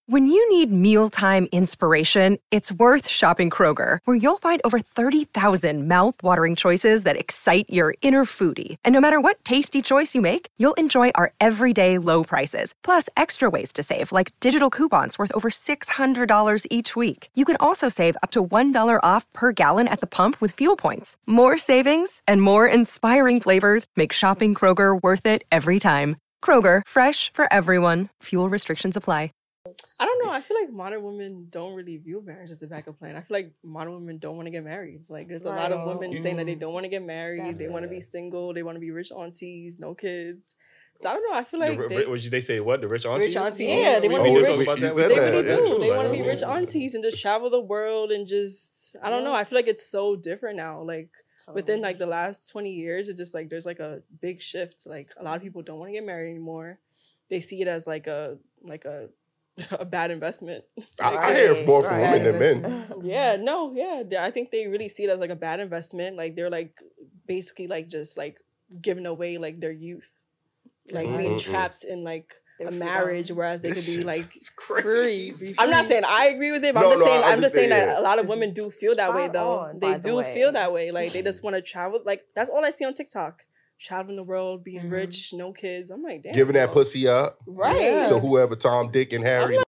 When you need mealtime inspiration, it's worth shopping Kroger, where you'll find over 30,000 mouth-watering choices that excite your inner foodie. And no matter what tasty choice you make, you'll enjoy our everyday low prices, plus extra ways to save, like digital coupons worth over $600 each week. You can also save up to $1 off per gallon at the pump with fuel points. More savings and more inspiring flavors make shopping Kroger worth it every time. Kroger, fresh for everyone. Fuel restrictions apply. I don't know. I feel like modern women don't really view marriage as a backup plan. I feel like modern women don't want to get married. Like, there's a lot of women saying that they don't want to get married. They want to be single. They want to be rich aunties, no kids. So I don't know. I feel like they say what? The rich aunties? Rich aunties. Yeah, they want to be rich. They really do. They want to be rich aunties and just travel the world and just, I don't know. I feel like it's so different now. Like, within like the last 20 years, it's just like there's like a big shift. Like, a lot of people don't want to get married anymore. They see it as like a bad investment. I hear more from women than men. I think they really see it as like a bad investment. Like, they're like basically like just like giving away like their youth, like being trapped in like a marriage, whereas they could be like free. I'm not saying I agree with it, but I'm just saying that a lot of women do feel that way though. They do feel that way. Like, they just want to travel. Like, that's all I see on TikTok. Traveling the world, being rich, no kids. I'm like, damn. Giving that pussy up. Right. Yeah. So whoever, Tom, Dick, and Harry.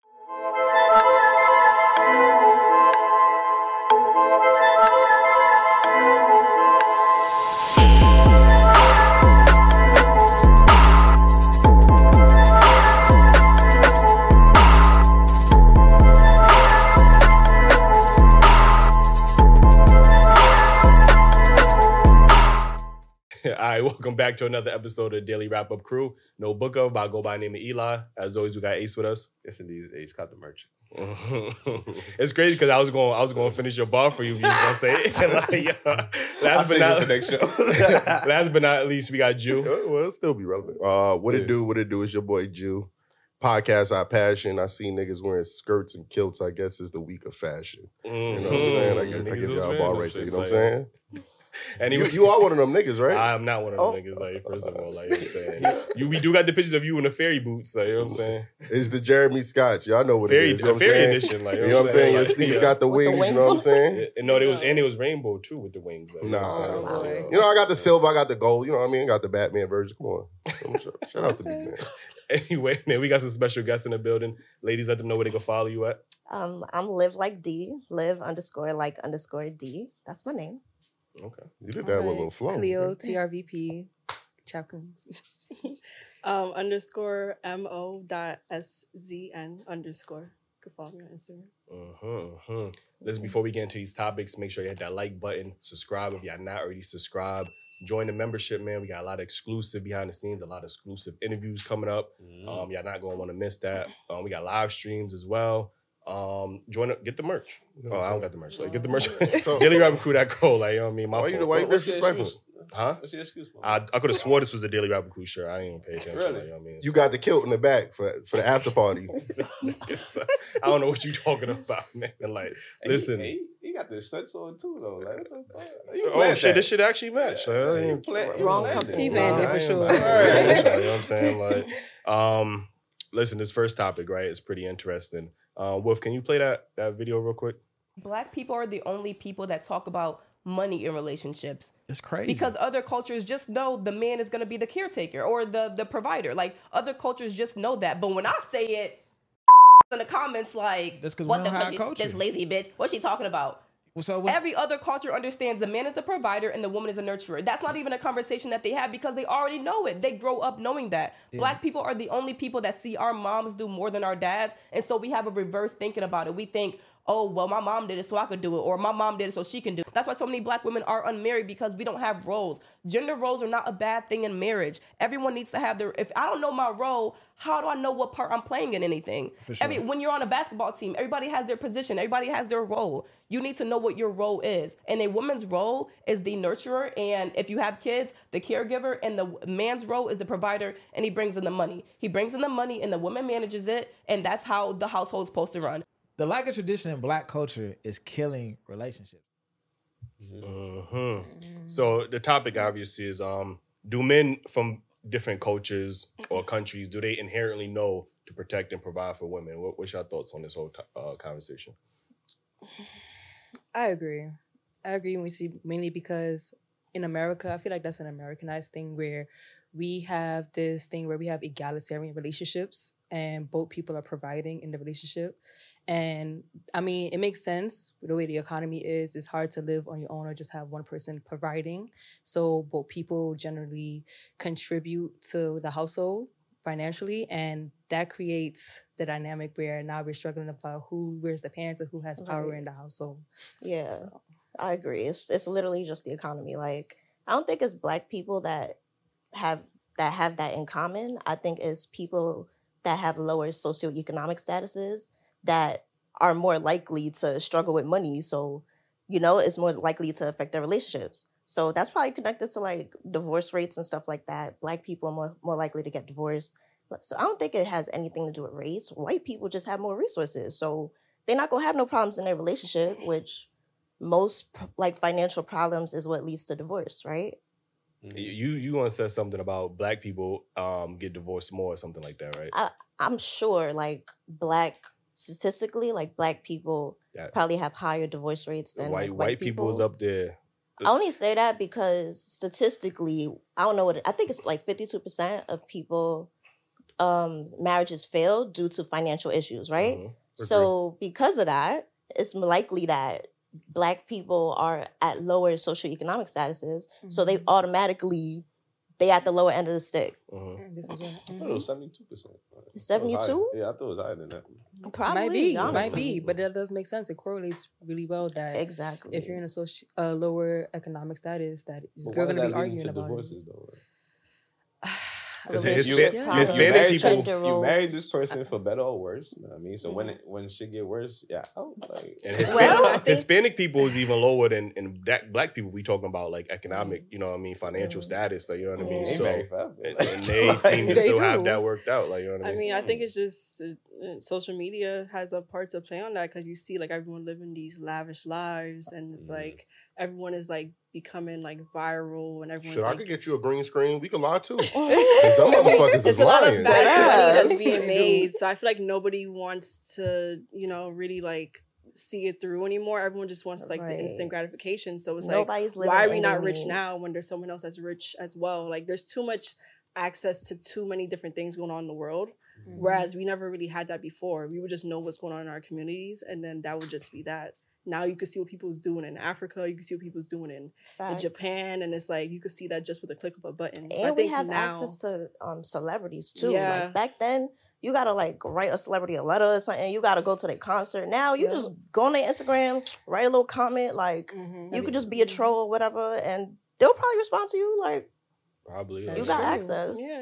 All right, welcome back to another episode of Daily Wrap Up Crew. No book of, but I go by the name of Eli. As always, we got Ace with us. Yes, indeed, Ace. Got the merch. It's crazy because I was going to finish your bar for you. You gonna say it? Last but not least, we got Jew. Well, it'll still be relevant. What it do? It's your boy Jew. Podcast our passion. I see niggas wearing skirts and kilts. I guess is the week of fashion. You know what I'm saying? I give y'all a bar right there. You know what I'm saying? Anyway, you are one of them niggas, right? I'm not one of them niggas. Like, first of all, like, you know what I'm saying, we do got the pictures of you in the fairy boots. Like, you know what I'm saying? It's the Jeremy Scott. Y'all know what fairy, it is. You know what I'm fairy saying? edition. Like, you know what I'm saying? Your sneakers got the wings. You know what I'm saying? No, it was rainbow too with the wings. Like, you know, I got the silver, I got the gold. You know what I mean? I got the Batman version. Come on, shout out to me, man. Anyway, man, we got some special guests in the building. Ladies, let them know where they can follow you at. I'm Live Like D, Live_like_D. That's my name. Okay. You did that with a little flow. Cleo, TRVP, Chapcom. _MO.SZN_. You can follow me on Instagram. Listen, before we get into these topics, make sure you hit that like button, subscribe if y'all not already subscribed. Join the membership, man. We got a lot of exclusive behind the scenes, a lot of exclusive interviews coming up. Y'all not going to want to miss that. We got live streams as well. Join up, get the merch. Oh, I don't got the merch. Like, get the merch. DailyRapperCrew.co. Like, you know what I mean? Why you disrespectful? Huh? What's your excuse for? I could have swore this was a Daily Rapper Crew shirt. I didn't even pay attention. Really? Like, you know what I mean? You got the kilt in the back for the after party. I don't know what you talking about, man. Like, listen. He got the shirts on too, though. Like, oh shit, this shit actually match. Wrong company. He planned it for sure. You know what I'm saying? Like, listen, this first topic, right, is pretty interesting. Wolf, can you play that video real quick? Black people are the only people that talk about money in relationships. It's crazy. Because other cultures just know the man is going to be the caretaker or the provider. Like, other cultures just know that. But when I say it in the comments, like, what the fuck, this lazy bitch, what's she talking about? Every other culture understands the man is the provider and the woman is a nurturer. That's not even a conversation that they have because they already know it. They grow up knowing that. Yeah. Black people are the only people that see our moms do more than our dads. And so we have a reverse thinking about it. We think, oh, well, my mom did it so I could do it, or my mom did it so she can do it. That's why so many black women are unmarried, because we don't have roles. Gender roles are not a bad thing in marriage. Everyone needs to have their, if I don't know my role, how do I know what part I'm playing in anything? For sure. When you're on a basketball team, everybody has their position, everybody has their role. You need to know what your role is. And a woman's role is the nurturer, and if you have kids, the caregiver, and the man's role is the provider, and he brings in the money. He brings in the money, and the woman manages it, and that's how the household's supposed to run. The lack of tradition in black culture is killing relationships. So the topic obviously is, do men from different cultures or countries do they inherently know to protect and provide for women? What's your thoughts on this whole conversation? I agree. We see mainly because in America, I feel like that's an Americanized thing where we have this thing where we have egalitarian relationships and both people are providing in the relationship. And I mean, it makes sense the way the economy is. It's hard to live on your own or just have one person providing. So both people generally contribute to the household financially, and that creates the dynamic where now we're struggling about who wears the pants and who has power in the household. Yeah, so. I agree. It's literally just the economy. Like, I don't think it's Black people that have that in common. I think it's people that have lower socioeconomic statuses that are more likely to struggle with money. So, you know, it's more likely to affect their relationships. So that's probably connected to like divorce rates and stuff like that. Black people are more likely to get divorced. So I don't think it has anything to do with race. White people just have more resources. So they're not going to have no problems in their relationship, which most like financial problems is what leads to divorce, right? You want to say something about Black people get divorced more or something like that, right? I'm sure like statistically, like Black people probably have higher divorce rates than white people. People's up there. I only say that because statistically, I don't know I think it's like 52% of people marriages fail due to financial issues, right? Mm-hmm. So because of that, it's likely that Black people are at lower socioeconomic statuses, so they automatically at the lower end of the stick. I thought it was 72%. 72? Yeah, I thought it was higher than that. Probably, might be, but that does make sense. It correlates really well that exactly if you're in a lower economic status, that you're going to be arguing about divorces, though. Because Hispanic people, you married this person for better or worse. You know what I mean? So when shit get worse, and Hispanic people is even lower than Black people. We talking about like economic, you know what I mean, financial status, like you know what I mean. So and they seem to still have that worked out, like you know what I mean. I mean, I think it's just social media has a part to play on that because you see like everyone living these lavish lives, and it's like everyone is like becoming like viral, and everyone's I like, could get you a green screen. We can lie too. Them motherfuckers is lying. There's a lot of bad money that's being made, so I feel like nobody wants to, really like see it through anymore. Everyone just wants like the instant gratification. So it's nobody's like, why are we not rich now when there's someone else that's rich as well? Like there's too much access to too many different things going on in the world. Whereas we never really had that before. We would just know what's going on in our communities, and then that would just be that. Now you can see what people's doing in Africa. You can see what people's doing in Japan, and it's like you can see that just with a click of a button. So and we have access to celebrities too. Yeah. Like back then, you gotta like write a celebrity a letter or something. You gotta go to their concert. Now you just go on their Instagram, write a little comment. Like you could just be a troll or whatever, and they'll probably respond to you. Like probably you got access. Yeah.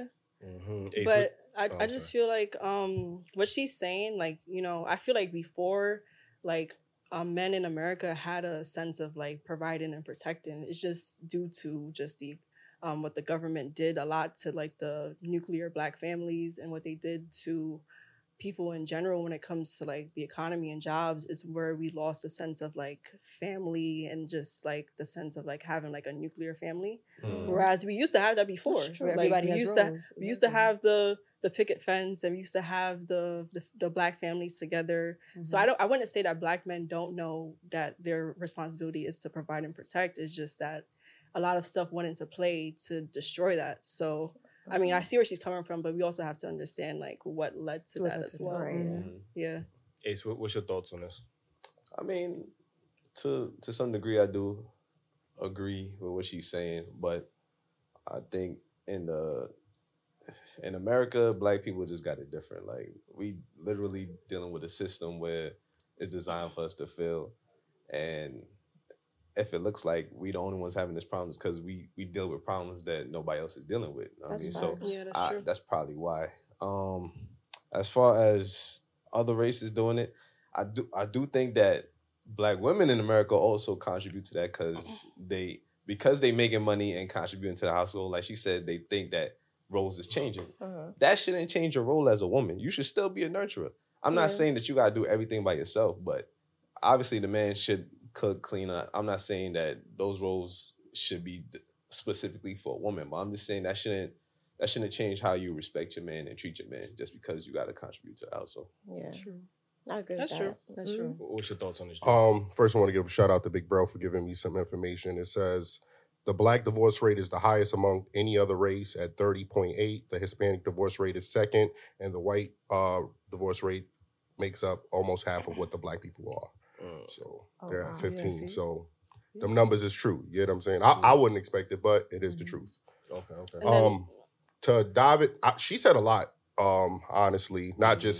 But I just feel like what she's saying, like I feel like before like. Men in America had a sense of like providing and protecting. It's just due to just the what the government did a lot to like the nuclear Black families and what they did to people in general when it comes to like the economy and jobs is where we lost a sense of like family and just like the sense of like having like a nuclear family. Whereas we used to have that before. Like we used to have the picket fence, and we used to have the Black families together. So I wouldn't say that Black men don't know that their responsibility is to provide and protect. It's just that a lot of stuff went into play to destroy that. So I mean, I see where she's coming from, but we also have to understand like what led to that as well. Yeah. Ace, what's your thoughts on this? I mean, to some degree, I do agree with what she's saying, but I think in America, Black people just got it different. Like we literally dealing with a system where it's designed for us to fail, and if it looks like we the only ones having this problem, it's because we deal with problems that nobody else is dealing with. That's true. That's probably why. As far as other races doing it, I do think that Black women in America also contribute to that because they making money and contributing to the household. Like she said, they think that roles is changing. That shouldn't change your role as a woman. You should still be a nurturer. I'm not saying that you gotta do everything by yourself, but obviously the man should cook, clean up. I'm not saying that those roles should be specifically for a woman, but I'm just saying that shouldn't that shouldn't change how you respect your man and treat your man just because you got to contribute to the household. Yeah, true. I agree. That's with true. that. That's true. What's your thoughts on this? First, I want to give a shout out to Big Bro for giving me some information. It says the Black divorce rate is the highest among any other race at 30.8. The Hispanic divorce rate is second, and the white divorce rate makes up almost half of what the Black people are. So they're at 15. Yeah, so them numbers is true. You know what I'm saying? I wouldn't expect it, but it is the truth. Okay. To dive it, she said a lot. Honestly, not just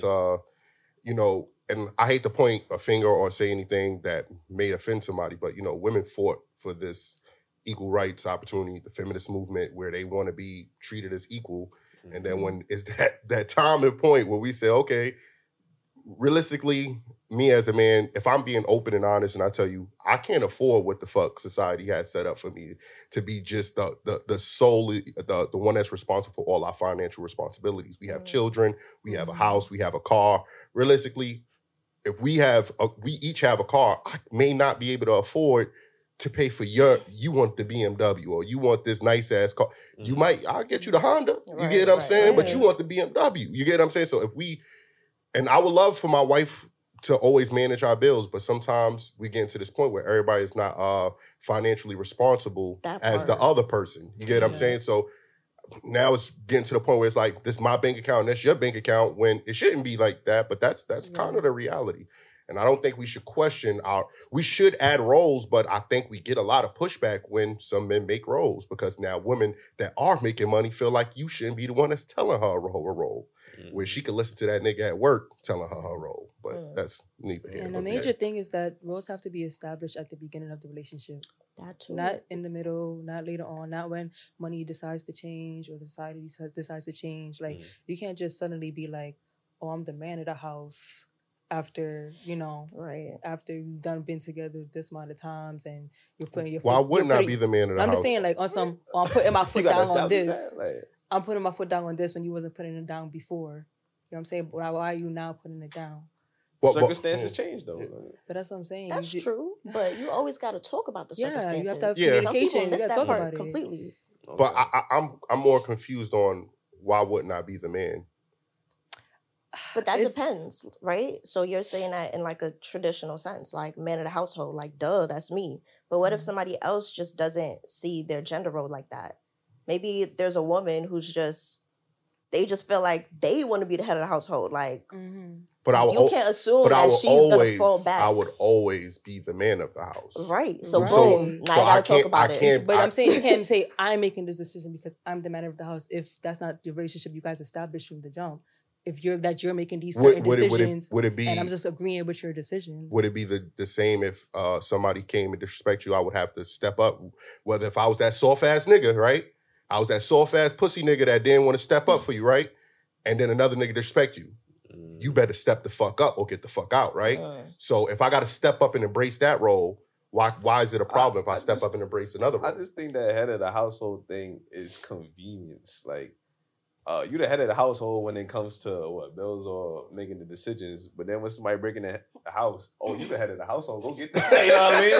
you know. And I hate to point a finger or say anything that may offend somebody, but, you know, women fought for this equal rights opportunity, the feminist movement, where they want to be treated as equal. And then when it's that time and point where we say, okay, realistically, me as a man, if I'm being open and honest and I tell you, I can't afford what the fuck society has set up for me to be just the solely, the one that's responsible for all our financial responsibilities. We have children, we have a house, we have a car. Realistically, if we each have a car, I may not be able to afford to pay for you want the BMW or you want this nice ass car. I'll get you the Honda. You get what I'm saying? But you want the BMW. You get what I'm saying? So and I would love for my wife to always manage our bills, but sometimes we get into this point where everybody is not financially responsible as the other person. You get what I'm saying? So now it's getting to the point where it's like, this is my bank account and that's your bank account, when it shouldn't be like that, but that's kind of the reality. And I don't think we should question we should add roles, but I think we get a lot of pushback when some men make roles, because now women that are making money feel like you shouldn't be the one that's telling her her role, where she could listen to that nigga at work telling her role. But that's neither here nor nor there. And the major thing is that roles have to be established at the beginning of the relationship. That too. Not in the middle, not later on, not when money decides to change or society decides to change. Like, you can't just suddenly be like, oh, I'm the man of the house after, after you've been together this amount of times and you're putting your foot. Well, I would not be the man of the house. I'm just saying, like, I'm putting my foot down on this. I'm putting my foot down on this when you wasn't putting it down before. You know what I'm saying? Why are you now putting it down? Circumstances change, though. But that's what I'm saying. That's true. But you always got to talk about the circumstances. You have to have communication. You got to talk about it completely. But I'm more confused on why wouldn't I be the man? But that depends, right? So you're saying that in like a traditional sense, like man of the household, like duh, that's me. But what if somebody else just doesn't see their gender role like that? Maybe there's a woman who's they just feel like they want to be the head of the household. Like, but you can't assume that she's going to fall back. I would always be the man of the house. Right. So boom, now you got to talk about it. But I'm saying you can't say, I'm making this decision because I'm the man of the house if that's not the relationship you guys established from the jump. If you're making these certain decisions, would it be, and I'm just agreeing with your decisions. Would it be the same if somebody came and disrespect you? I would have to step up. Whether if I was that soft ass nigga, right? I was that soft ass pussy nigga that didn't want to step up for you, right? And then another nigga disrespect you. You better step the fuck up or get the fuck out, right? So if I got to step up and embrace that role, why is it a problem if I step up and embrace another role? I just think that head of the household thing is convenience. Like, you the head of the household when it comes to bills or making the decisions. But then when somebody breaking the house, you the head of the household, go get that. You know what I mean?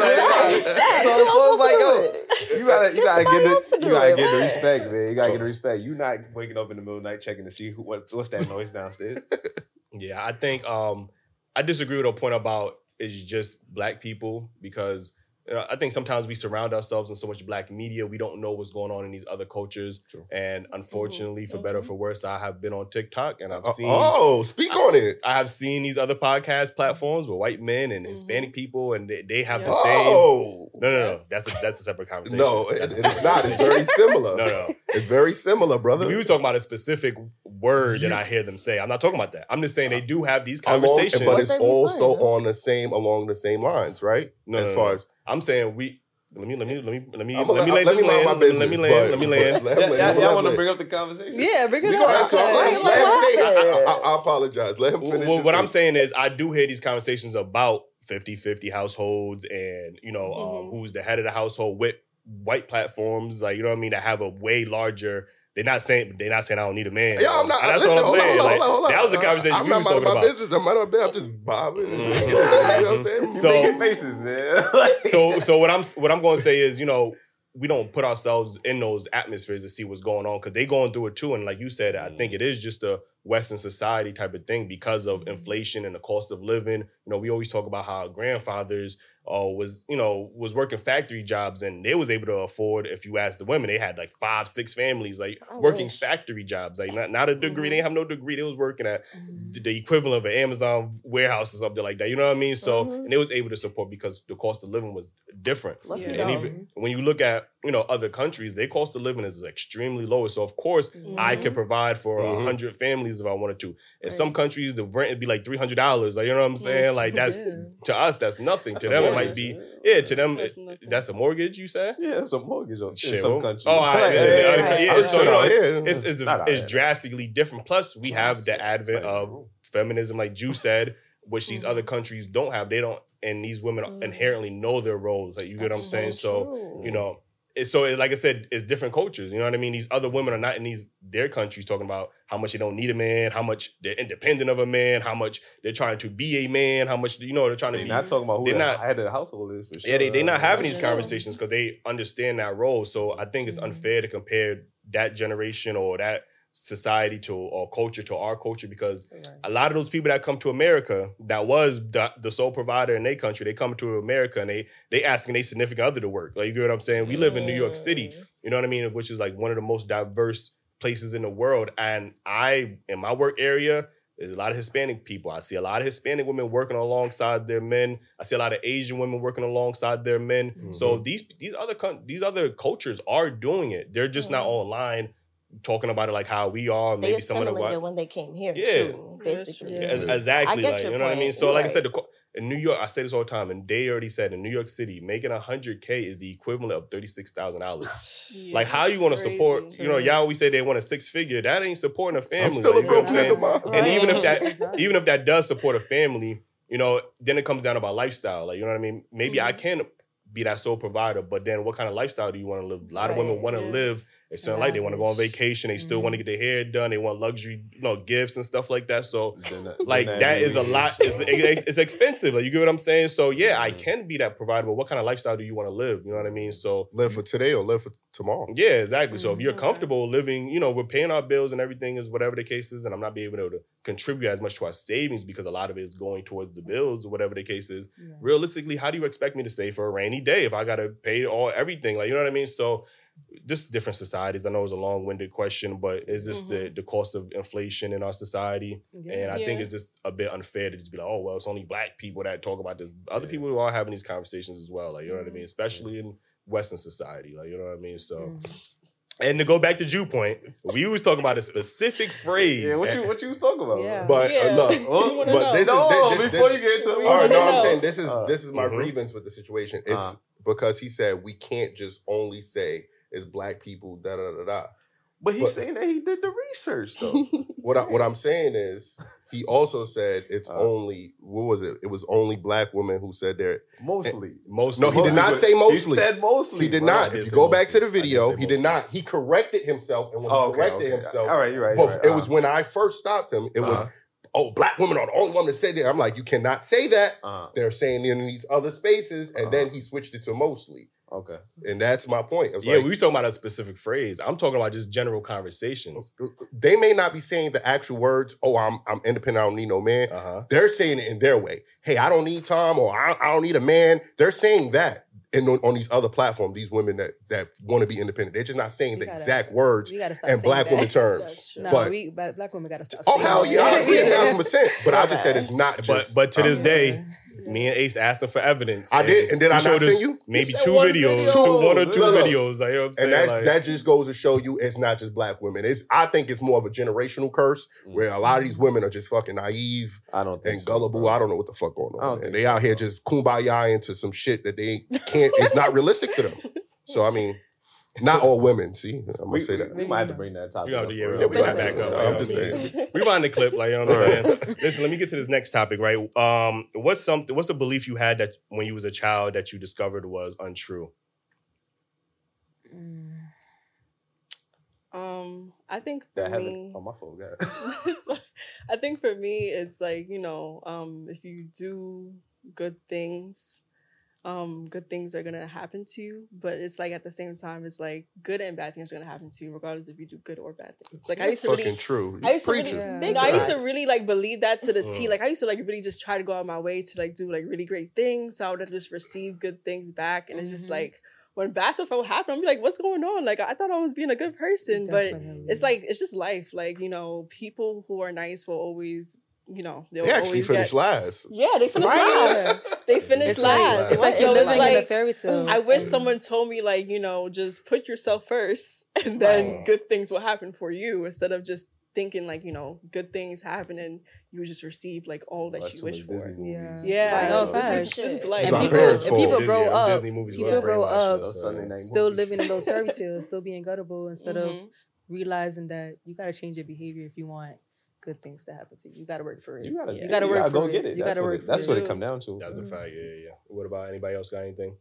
So it's like, yo, you gotta get the respect, man. You gotta get the respect. You not waking up in the middle of the night checking to see what's that noise downstairs. Yeah, I think I disagree with a point about it's just black people, because I think sometimes we surround ourselves in so much black media, we don't know what's going on in these other cultures. True. And unfortunately, for better or for worse, I have been on TikTok and I've seen... speak on it. I have seen these other podcast platforms with white men and Hispanic people, and they have the same... No. That's a separate conversation. No, it's not. It's very similar. No. It's very similar, brother. We were talking about a specific word that I hear them say. I'm not talking about that. I'm just saying they do have these conversations. But it's also along the same lines, right? No. I'm saying let me land. Y'all want to bring up the conversation? Yeah, bring it up. I apologize. Let him finish. What I'm saying is I do hear these conversations about 50-50 households and, who's the head of the household with white platforms, like, you know what I mean, that have a way larger... They're not saying I don't need a man. Yeah, I'm not. That's what I'm saying. Hold on. That was the conversation we was talking about. I'm not minding my business. I'm just bobbing. You know what I'm saying? So making faces, man. so what I'm going to say is, we don't put ourselves in those atmospheres to see what's going on because they going through it too. And like you said, I think it is just a Western society type of thing because of inflation and the cost of living. You know, we always talk about how our grandfathers was working factory jobs and they was able to afford, if you ask the women, they had like 5-6 families, like working factory jobs, like not a degree. They didn't have no degree. They was working at the equivalent of an Amazon warehouse or something like that. You know what I mean? So, and they was able to support because the cost of living was different. And even when you look at, you know, other countries, their cost of living is extremely low. So of course I could provide for 100 families if I wanted to. In some countries, the rent would be like $300. Like, you know what I'm saying? Like that's, to us, that's nothing. To them, it might be, to them, that's a mortgage, you say? Yeah, it's a mortgage in some countries. So, it's drastically different. Plus, we have the advent of feminism, like Ju said, which these other countries don't have. They don't, and these women inherently know their roles. Like, you get what I'm saying? So, you know, like I said, it's different cultures. You know what I mean? These other women are not in their countries talking about how much they don't need a man, how much they're independent of a man, how much they're trying to be a man, how much, you know, they're trying to be. They're not talking about who the head of the household is for sure. Yeah, they're not having these conversations because they understand that role. So I think it's unfair to compare that generation or that society to or culture to our culture because a lot of those people that come to America that was the sole provider in their country, they come to America and they asking their significant other to work. Like, you get what I'm saying? We live in New York City, you know what I mean? Which is like one of the most diverse places in the world. And in my work area, there's a lot of Hispanic people. I see a lot of Hispanic women working alongside their men. I see a lot of Asian women working alongside their men. So these other cultures are doing it. They're just not online talking about it like how we are. They assimilated when they came here too, basically. Exactly. I get your you know point. what I mean? So You're like I said, in New York, I say this all the time, and they already said in New York City, making $100K is the equivalent of $36,000. Like, how you want to support? You know, y'all always say they want a 6-figure. That ain't supporting a family. I'm still a broke nigga, and even if that does support a family, you know, then it comes down about lifestyle. Like, you know what I mean? Maybe I can be that sole provider, but then what kind of lifestyle do you want to live? A lot of women want to live. It's not like they want to go on vacation. They still want to get their hair done. They want luxury, you know, gifts and stuff like that. So, that is a lot. It's expensive. Like, you get what I'm saying? So, yeah, I can be that provider, but what kind of lifestyle do you want to live? You know what I mean? So, live for today or live for tomorrow. Yeah, exactly. So, if you're comfortable living, you know, we're paying our bills and everything is whatever the case is, and I'm not being able to contribute as much to our savings because a lot of it is going towards the bills or whatever the case is. Yeah. Realistically, how do you expect me to save for a rainy day if I got to pay everything? Like, you know what I mean? So, just different societies. I know it's a long-winded question, but it's just the cost of inflation in our society. And I think it's just a bit unfair to just be like, oh, well, it's only Black people that talk about this. Other people who are having these conversations as well. Like, you know what I mean? Especially in Western society. Like, you know what I mean? So, and to go back to Ju point, we was talking about a specific phrase. Yeah, what you was talking about? Yeah. But look, but this before you get to it. All right, no, I'm saying this is my grievance with the situation. It's because he said we can't just only say it's Black people, da da da da. But he's saying that he did the research though. What I'm saying is he also said it's only it was only Black women who said they're mostly. No, he did not say mostly. He said mostly. He did not. If you go back to the video, he did not. He corrected himself, and when he corrected himself, all right, you're right. But it was when I first stopped him. It was, Black women are the only one that said that. I'm like, you cannot say that. They're saying in these other spaces, and then he switched it to mostly. Okay. And that's my point. We was talking about a specific phrase. I'm talking about just general conversations. They may not be saying the actual words, I'm independent, I don't need no man. They're saying it in their way. Hey, I don't need Tom, or I don't need a man. They're saying that on these other platforms, these women that want to be independent. They're just not saying the exact words in Black women terms. No, Black women got to stop. Oh, hell yeah, I agree 1,000%. But I just said it's not just. But to this day, me and Ace asked him for evidence. I did, and then I not send you? Maybe one or two videos. Like, you know what I'm saying? And that just goes to show you it's not just Black women. I think it's more of a generational curse where a lot of these women are just fucking naive and gullible. I don't know what the fuck going on. And they out here just kumbaya into some shit that they can't, it's not realistic to them. So, I mean, not all women, see? I'm going to say that. We might have to bring that topic up. We bring it back up. I'm just saying. Rewind the clip, like, you know what I'm saying? Listen, let me get to this next topic, right? What's a belief you had that when you was a child that you discovered was untrue? I think for me... Oh, my fault, guys. I think for me, it's like, if you do good things, good things are gonna happen to you, but it's like at the same time, it's like good and bad things are gonna happen to you, regardless if you do good or bad things. Like I used to really, true. I used to really like believe that to the T. Like I used to like really just try to go out of my way to like do like really great things, so I would just receive good things back, and it's just like when bad stuff would happen, I'm like, what's going on? Like I thought I was being a good person, but it's like it's just life. Like people who are nice will always. They actually finish last. Yeah, they finish last. They finish last. It's like you're living in a fairy tale. I wish someone told me like, just put yourself first and then good things will happen for you instead of just thinking like, good things happen and you just receive like all that you wish for. Yeah. No, this is like and people grow up. People grow up still living in those fairy tales, still being gullible instead of realizing that you got to change your behavior if you want good things to happen to you. You got to work for it. You got to work for go it. get it. You got to work for it. That's what it comes down to. That's a fact. Yeah. What about anybody else got anything?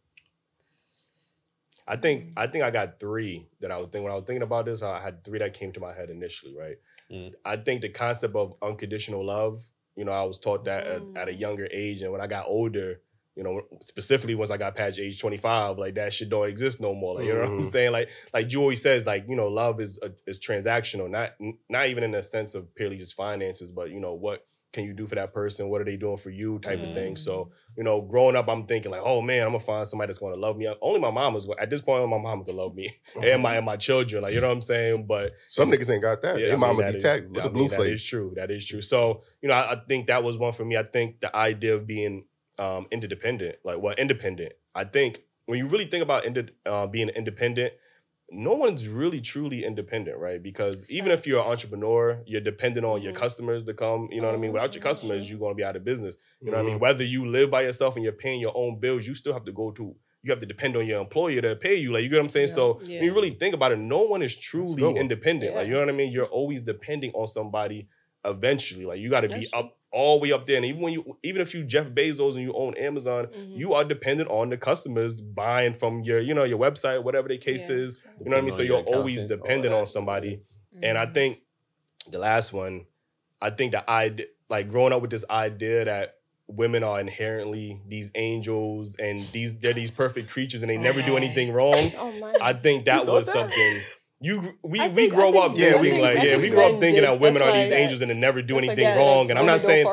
I think I got 3 that I was thinking when I was thinking about this. I had 3 that came to my head initially, right? I think the concept of unconditional love, I was taught that at a younger age, and when I got older, specifically once I got past age 25, like that shit don't exist no more. Like, you know what I'm saying? Like Ju always says, like, love is transactional, not even in the sense of purely just finances, but what can you do for that person? What are they doing for you? Type of thing. So, growing up, I'm thinking like, oh man, I'm gonna find somebody that's gonna love me. Only my mom is at this point. Only my mom can love me and my children. Like, you know what I'm saying? But some niggas ain't got that. Their mama be tagged with the blue flake. That is true. So, I think that was one for me. I think the idea of being independent. I think when you really think about being independent, no one's really truly independent, right? Because even if you're an entrepreneur, you're dependent on your customers to come, you know what I mean? Without your customers, you're going to be out of business. You know what I mean? Whether you live by yourself and you're paying your own bills, you still have to you have to depend on your employer to pay you. Like, you get what I'm saying? So when you really think about it, no one is truly independent. Like, you know what I mean? You're always depending on somebody eventually. Like, you got to be up all the way up there. And even if you Jeff Bezos and you own Amazon, you are dependent on the customers buying from your website, whatever the case is. You know what I mean? So you're always dependent on somebody. And I think the last one, I think that growing up with this idea that women are inherently these angels and they're these perfect creatures and they never do anything wrong. I think that was something. We grow up thinking that women are these angels and they never do anything wrong. And I'm not saying,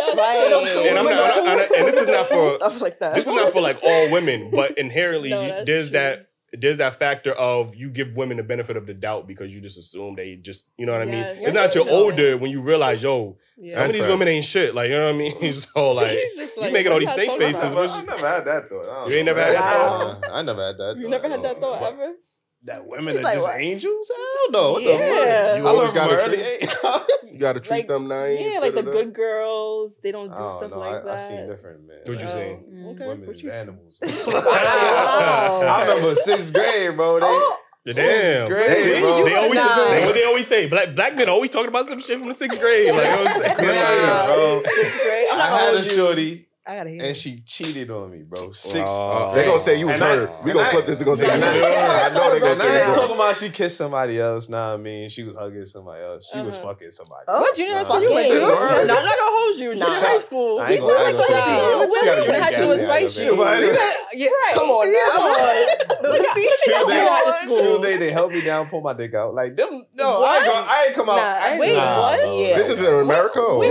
and this is not for stuff like that. This is not for like all women, but inherently there's that factor of you give women the benefit of the doubt because you just assume they just, you know what I mean? It's not until older when you realize, some of these women ain't shit. Like, you know what I mean? So like, you making all these snake faces. I never had that thought. You ain't never had that thought? I never had that thought. You never had that thought ever? That women are just angels? Hell no. You always you gotta treat them nice. Yeah, like the good girls, they don't do stuff like that. I seen different, man. What you seen? Okay. Women is animals. I remember 6th grade, bro. Damn. Grade, bro. They always say black men always talking about some shit from the 6th grade. Like, bro. 6th grade. I had a shorty. I gotta hear and she cheated on me, bro. They gonna say you was hurt. We gonna clip this. They gonna say you was hurt. I know they gonna say you was hurt. Talking about she kissed somebody else. Nah, I mean she was hugging somebody else. She was fucking somebody. What junior high school you went to? No, I'm not gonna hold you. Junior high school. He still like junior high school was spicy. Yeah, come on now. Few day they held me down, pull my dick out. Like them. No, I ain't come out. Wait, what? This is in America. Wait,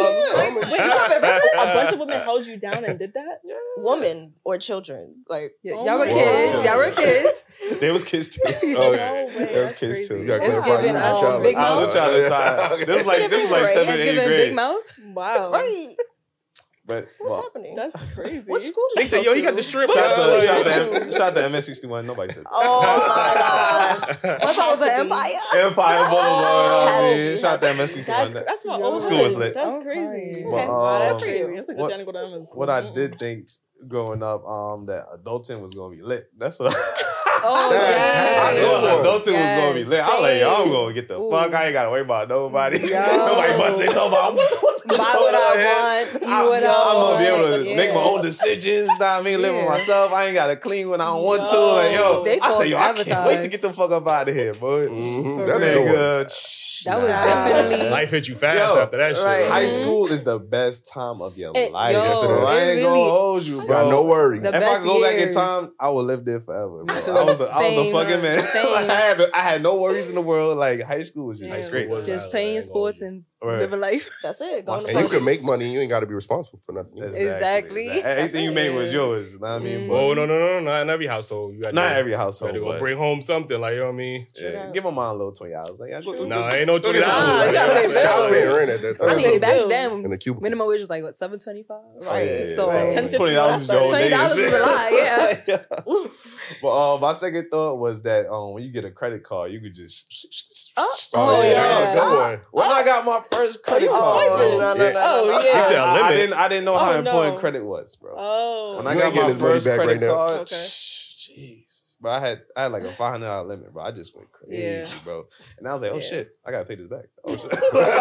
a bunch of women held you down and did that? Yeah. Women or children. Like, y'all were kids. Y'all were kids. They was kids too. They was kids too. It's giving Big Mouth. This is like 7th and 8th grade. Big Mouth? Wow. Right. But what's happening? That's crazy. What school did they say, he got the strip. Shout out to MS61. Nobody said. Oh my God. What's that was an Empire? Empire Boulevard. Shout out to MS61. That's my old school was lit. That's crazy. That's crazy. That's a good time to go to MS. What I did think growing up, that Adulting was gonna be lit. That's what. I know Adulting was gonna be lit. I'm like, I'm gonna get the fuck. I ain't gotta worry about nobody. Nobody busting. They talking about buy what I want, eat what I want. I'm gonna be able to make my own decisions. Know what I mean, live with myself. I ain't got to clean when I don't want to. Like, yo, I say, yo, I can't wait to get the fuck up out of here, boy. That's good. That was definitely life hit you fast after that shit. Right. High school is the best time of your life. Yes, it is. I ain't gonna hold you, bro. Got no worries. If I could go back in time, I would live there forever, bro. I was the fucking man. Like, I had no worries in the world. Like high school was just great. Just playing sports and living life. That's it. And you can make money. You ain't got to be responsible for nothing. Exactly. Anything you made was yours. You know what I mean? Oh no! Not in every household. You got not every household. You got to go bring home something. Like, you know what I mean? Yeah. Give my mom a little $20. Like, ain't no $20. I was paying rent at that time. I mean, back then, minimum wage was like what, $7.25? Right. So $20 is $20 is a lot. Yeah. But my second thought was that when you get a credit card, you could just. Good one. When I got my first credit card, I didn't know how important credit was, bro. Oh, when I got my first credit card, jeez. But I had like a $500 limit, bro. I just went crazy, bro. And I was like, oh shit, I gotta pay this back. Oh shit.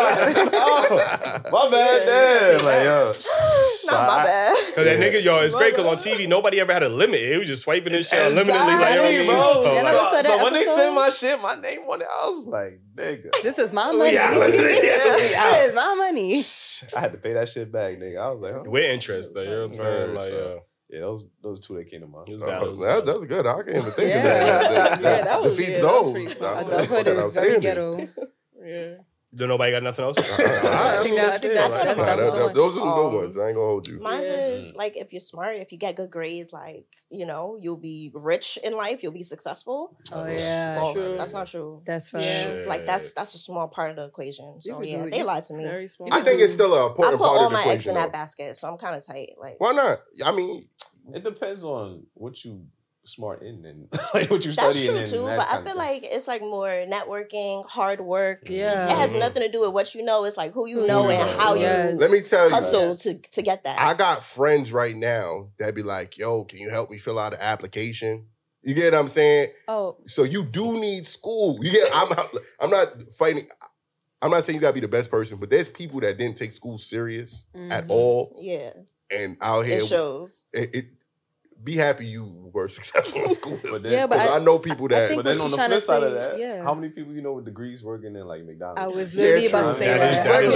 My bad, damn. Like, yo. Not my bad. Cause that nigga, yo, it's great cause on TV, nobody ever had a limit. It was just swiping this shit unlimitedly. Like, bro. So when they send my shit, my name on it, I was like, nigga. This is my money. This is my money. I had to pay that shit back, nigga. I was like, with interest, you know what I'm saying? Like, yeah, those two that came to mind. That was good. I can't even think of that. That defeats those. Adulthood is very ghetto. Yeah. Do nobody got nothing else? I think that's those are some good ones. I ain't gonna hold you. Mine is like, if you're smart, if you get good grades, like, you'll be rich in life, you'll be successful. Oh yeah, false. True. That's not true. That's right. Yeah. Like that's a small part of the equation. So yeah, they lied to me. I think it's still an important part of the equation. I put all my eggs in that basket, so I'm kind of tight. Like, why not? I mean, it depends on what you smart in and like what you study in. That's true too, but I feel like it's like more networking, hard work. Yeah, it has nothing to do with what you know. It's like who you know and how you let me tell you hustle to get that. I got friends right now that be like, "Yo, can you help me fill out an application?" You get what I'm saying? Oh, so you do need school. You get? I'm not fighting. I'm not saying you gotta be the best person, but there's people that didn't take school serious at all. Yeah, and out here it shows. Be happy you were successful in school. But I know people that. But then on the flip side of that, how many people you know with degrees working in like McDonald's? I was literally about to say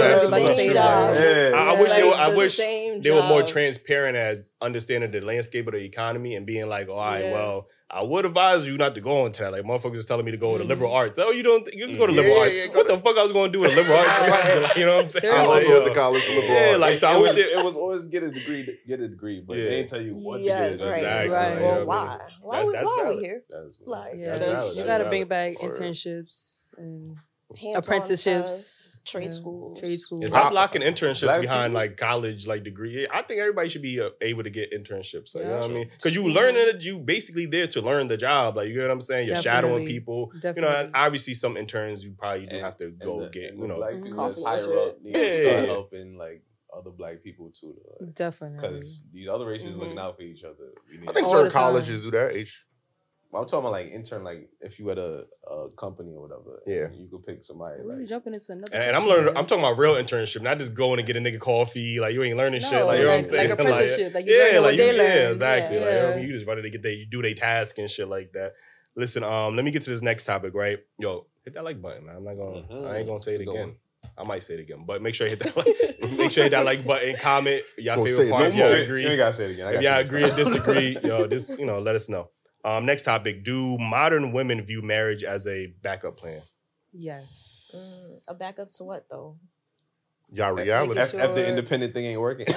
that. I wish they were more transparent as understanding the landscape of the economy and being like, all right, well, I would advise you not to go into that. Like, motherfuckers was telling me to go to liberal arts. Oh, you just go to liberal arts. What the fuck I was going to do with liberal arts? You know what I'm saying? I also went to college for liberal arts. Like, so I wish it was always get a degree, but they didn't tell you what to get. Exactly. Right. Well, why? Why are we here? You got to bring back internships and apprenticeships. Trade schools. Stop locking internships behind like college, like degree. I think everybody should be able to get internships. Like, you know what I mean? Because you learning it, you basically there to learn the job. Like, you know what I'm saying? You're shadowing people. Definitely. You know, obviously some interns you probably do have to go get. You know, black people that's higher up need to start helping like other black people too. Like, definitely. Because these other races looking out for each other. I think certain colleges do that. I'm talking about like intern, like if you had a company or whatever, you could pick somebody. We're jumping into another. And I'm learning. I'm talking about real internship, not just going and get a nigga coffee. Like, you ain't learning shit. Like, you know what I'm saying? Like apprenticeship. Like, you learn what they learn. Exactly. Like, you know what I mean? You just running to get you do their task and shit like that. Listen, let me get to this next topic, right? Yo, hit that like button, man. I'm not gonna. I ain't gonna say it again. I might say it again, but make sure you hit that like button, comment y'all favorite part. If y'all agree, you ain't gotta say it again. If y'all agree or disagree, just let us know. Next topic: do modern women view marriage as a backup plan? Yes. A backup to what though? Y'all reality. If the independent thing ain't working.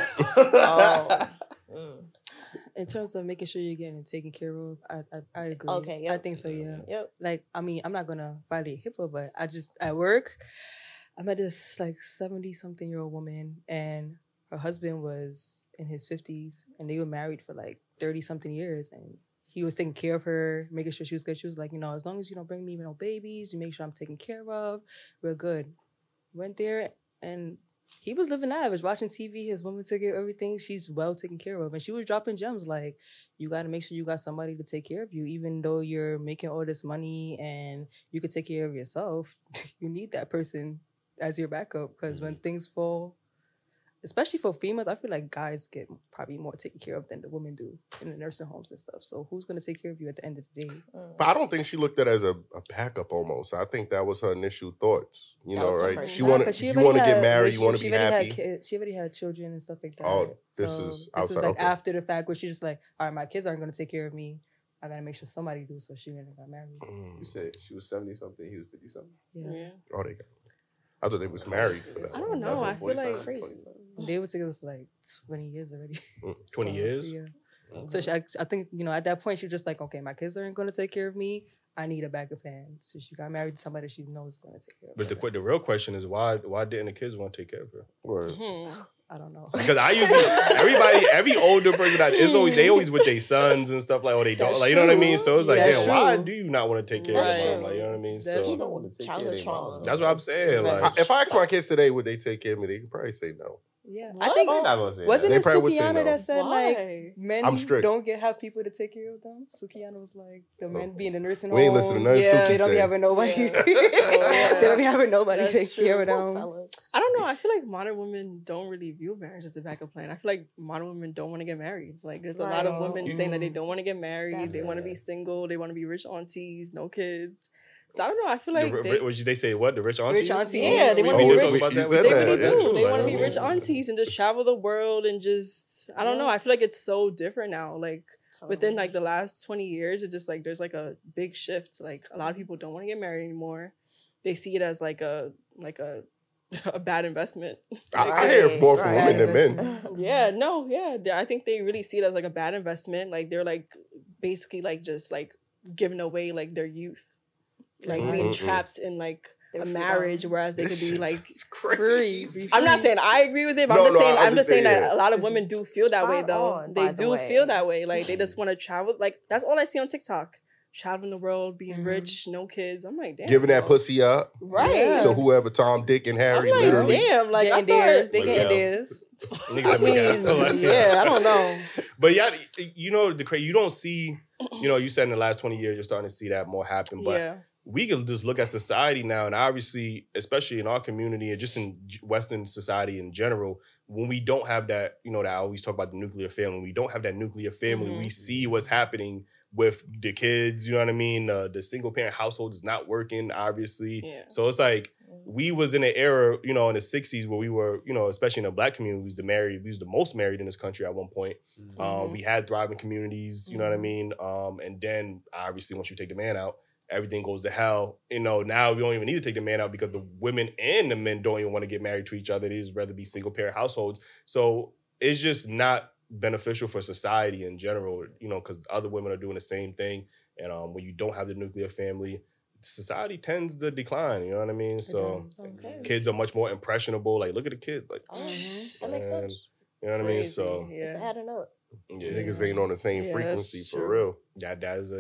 In terms of making sure you're getting taken care of, I agree. Okay, I think so. Yeah. Yep. Like, I mean, I'm not gonna violate HIPAA, but I just at work, I met this like 70-something-year-old woman, and her husband was in his 50s, and they were married for like 30-something years, and he was taking care of her, making sure she was good. She was like, as long as you don't bring me no babies, you make sure I'm taken care of, we're good. Went there, and he was living lavish, watching TV. His woman took care of everything. She's well taken care of. And she was dropping gems like, you got to make sure you got somebody to take care of you. Even though you're making all this money and you could take care of yourself, you need that person as your backup. Because when things fall especially for females, I feel like guys get probably more taken care of than the women do in the nursing homes and stuff. So who's going to take care of you at the end of the day? But I don't think she looked at it as a backup almost. I think that was her initial thoughts, you know, right? You want to get married, you want to be happy. She already had children and stuff like that. Oh, this was like after the fact where she's just like, all right, my kids aren't going to take care of me. I got to make sure somebody do. So she went and got married. You said she was 70-something, he was 50-something? Yeah. Oh, they got I thought they was married for that. I don't know. I feel like crazy. They were together for like 20 years already. 20 years? Yeah. So I think, you know, at that point, she was just like, okay, my kids aren't going to take care of me. I need a backup plan. So she got married to somebody she knows is going to take care of her. But the real question is why didn't the kids want to take care of her? I don't know. Because I usually every older person they always with their sons and stuff like, or they don't, like, you know what I mean? So it's like, damn, why do you not want to take care of them? Like, you know what I mean? So you don't want to take care of them. That's what I'm saying. Like, if I ask my kids today, would they take care of me? They could probably say no. Yeah, what? I think wasn't it no. Sukihana that said like men don't have people to take care of them? Sukihana was like the men being in the nursing homes. We ain't listening to nothing Suki they don't be having nobody. They don't be having nobody take care of them. I don't know. I feel like modern women don't really view marriage as a backup plan. I feel like modern women don't want to get married. Like there's a lot of women saying that they don't want to get married. They want to be single. They want to be rich aunties, no kids. So I don't know. I feel like they say what? The rich aunties? Rich aunties. Yeah, they want to be rich. They really do. They want to be rich aunties and just travel the world and just I don't know. I feel like it's so different now. Like within like the last 20 years, it's just like there's like a big shift. Like a lot of people don't want to get married anymore. They see it as like a bad investment. I hear more from women than men. I think they really see it as like a bad investment. Like they're like basically like just like giving away like their youth. Like being trapped in like a marriage, whereas they could be like free. I'm not saying I agree with it, but I'm just saying that a lot of women do feel that way though. They do feel that way. Like they just want to travel. Like that's all I see on TikTok. Traveling the world, being rich, no kids. I'm like, damn. Giving that pussy up. Right. Yeah. So whoever, Tom, Dick, and Harry, like, literally. Damn, like getting theirs. They getting theirs. I don't know. But yeah, you know, you don't see, you know, you said in the last 20 years, you're starting to see that more happen. But we can just look at society now, and obviously, especially in our community and just in Western society in general, when we don't have that, you know, that I always talk about the nuclear family, when we don't have that nuclear family, we see what's happening with the kids, you know what I mean? The single parent household is not working, obviously. Yeah. So it's like, we was in an era, you know, in the 60s where we were, you know, especially in the Black community, we was the most married in this country at one point. We had thriving communities, you know what I mean? And then obviously once you take the man out, everything goes to hell. You know, now we don't even need to take the man out because the women and the men don't even want to get married to each other. They just rather be single parent households. So it's just not beneficial for society in general, you know, because other women are doing the same thing. And when you don't have the nuclear family, society tends to decline, you know what I mean? So kids are much more impressionable. Like, look at the kids. Like, that makes sense. You know what I mean? So it's adding up. Niggas ain't on the same frequency for real. That is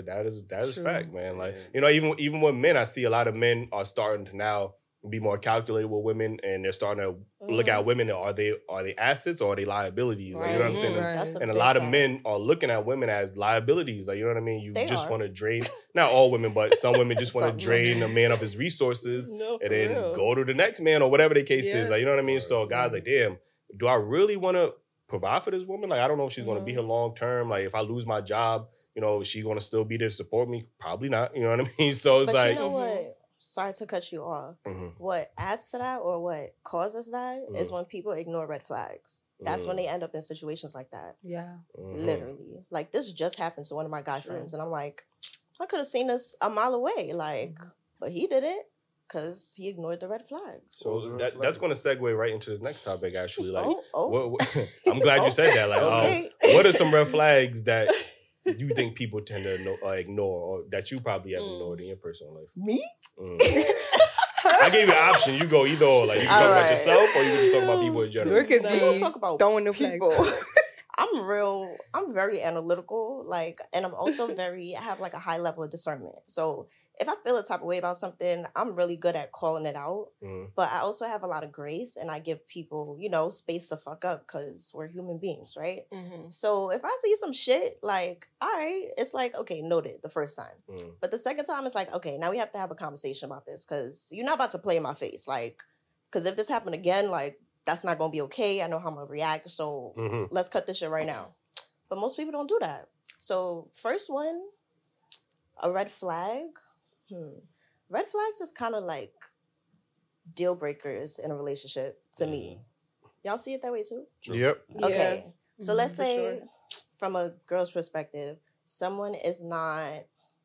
a fact, man. Like, you know, even with men, I see a lot of men are starting to now be more calculated with women, and they're starting to look at women. Are they assets or are they liabilities? Like, you know what I'm saying? And a lot of men are looking at women as liabilities. Like, you know what I mean? You just want to drain, not all women, but some women just want to drain a man of his resources and then go to the next man or whatever the case is. Like, you know what I mean? So guys, like, damn, do I really want to provide for this woman? Like, I don't know if she's going to be here long term. Like, if I lose my job, you know, is she going to still be there to support me? Probably not. You know what I mean? So it's like, you know what? Sorry to cut you off. What adds to that or what causes that is when people ignore red flags. That's when they end up in situations like that. Yeah. Literally. Like, this just happened to one of my guy friends, and I'm like, I could have seen this a mile away. Like, but he didn't because he ignored the red flags. So that's going to segue right into this next topic, actually. Like, what, I'm glad you said that. Like, what are some red flags that you think people tend to ignore, or that you probably have ignored in your personal life? Me? I gave you an option. You go either or. Like, you can talk about yourself, or you can talk about people in general. We don't talk about throwing the people. I'm very analytical, like, and I'm also I have like a high level of discernment. So if I feel a type of way about something, I'm really good at calling it out. But I also have a lot of grace, and I give people, you know, space to fuck up because we're human beings, right? So if I see some shit, like, all right, it's like, okay, noted the first time. But the second time, it's like, okay, now we have to have a conversation about this because you're not about to play in my face. Like, because if this happened again, like, that's not gonna be okay. I know how I'm gonna react. So let's cut this shit right now. But most people don't do that. So first one, a red flag. Red flags is kind of like deal breakers in a relationship to me. Y'all see it that way too? Yep. Okay. Yeah. So let's say from a girl's perspective, someone is not,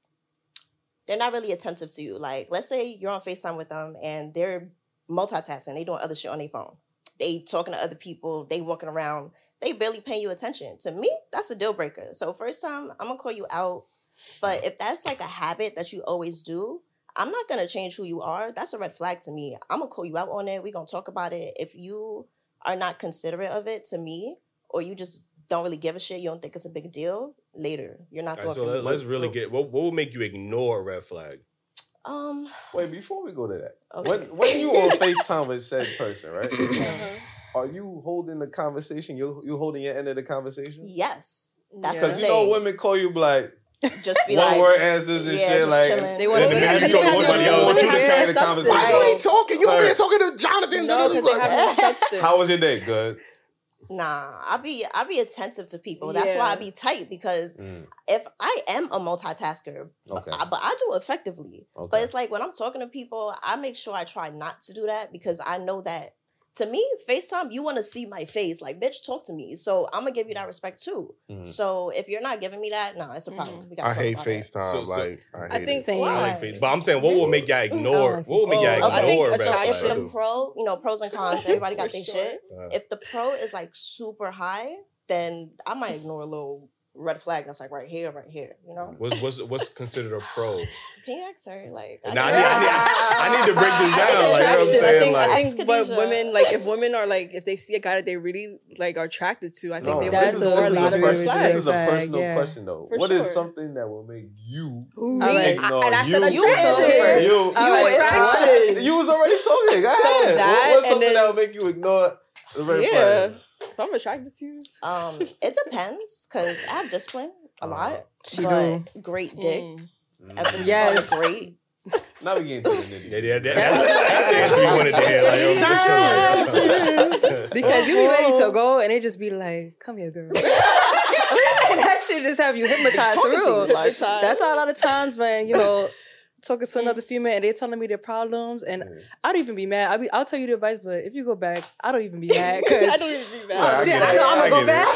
they're not really attentive to you. Like, let's say you're on FaceTime with them and they're multitasking. They doing other shit on their phone. They talking to other people. They walking around. They barely paying you attention. To me, that's a deal breaker. So first time, I'm going to call you out. But if that's like a habit that you always do, I'm not going to change who you are. That's a red flag to me. I'm going to call you out on it. We're going to talk about it. If you are not considerate of it to me, or you just don't really give a shit, you don't think it's a big deal, later. You're not doing so let's really get, what will make you ignore a red flag? Wait, before we go to that, when you on FaceTime with said person, right? Are you holding the conversation? You holding your end of the conversation? Yes. That's because you know women call you like, just be one like, word answers and shit. Like, they want to carry the conversation. Why you ain't talking? You over there talking to Jonathan? No, because they have no substance. How was your day? Good. Nah, I be attentive to people. That's why I be tight, because if I am a multitasker, but I do it effectively. But it's like when I'm talking to people, I make sure I try not to do that, because I know that to me, FaceTime, you want to see my face. Like, bitch, talk to me. So I'm going to give you that respect too. So if you're not giving me that, no, it's a problem. We gotta I hate FaceTime. I hate it. I like FaceTime. But I'm saying, what will make y'all ignore? What will make y'all ignore? So if the pro, pros and cons, everybody got their shit. If the pro is like super high, then I might ignore a little red flag that's like right here, you know? What's considered a pro? Can you ask her? Like, I need to break this down. Like, you know what I'm saying? I think what women, like, if women are like, if they see a guy that they really like are attracted to, I think they would ignore a lot of red flags. This is a personal question though. What is something that will make you ignore and I said you answer first. You was already talking. Go ahead. What's something that will make you ignore the red flag? If I'm attracted to you, it depends, because I have discipline a lot. She do. Great dick. Emphasis on the great. Now we getting to the nitty. That's the answer we wanted to hear. Because you be ready to go, and they just be like, "Come here, girl." And that shit just have you hypnotized for real. That's why a lot of times, man, talking to another female and they're telling me their problems, and I don't even be mad. I'll tell you the advice, but if you go back, I don't even be mad. I don't even be mad. I know I'm gonna go back.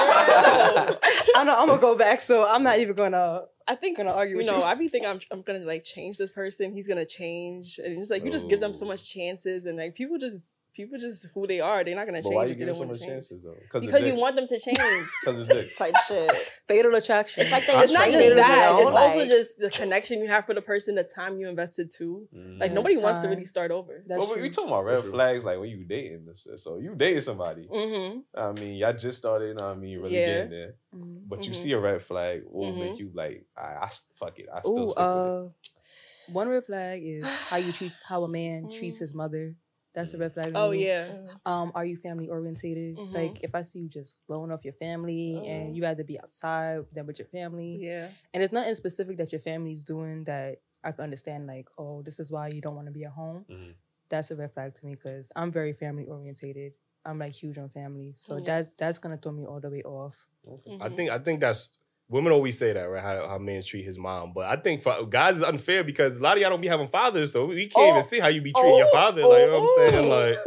I know I'm gonna go back, so I'm not even gonna. I think gonna argue with you. I be thinking I'm gonna like change this person. He's gonna change, and it's like you just give them so much chances, and like people just who they are. They're not gonna change if they don't want to change. Chances, because you want them to change. Because it's dick. Type shit. Fatal attraction. It's like it's not just that. It's also just the connection you have for the person, the time you invested too. Like nobody wants to really start over. Well, we talking about red flags like when you dating this shit. So you dating somebody. I mean, y'all just started. Really getting there. But you see a red flag, what will make you like, fuck it. I still stick with it. One red flag is how a man treats his mother. That's a red flag. Oh yeah. Are you family orientated? Like if I see you just blowing off your family and you had to be outside than with your family. Yeah. And it's nothing specific that your family's doing that I can understand. Like, oh, this is why you don't want to be at home. That's a red flag to me, because I'm very family orientated. I'm like huge on family, so that's gonna throw me all the way off. I think that's. Women always say that, right? How men treat his mom. But I think for guys, it's unfair because a lot of y'all don't be having fathers, so we can't even see how you be treating your father. Like, you know what I'm saying? Like,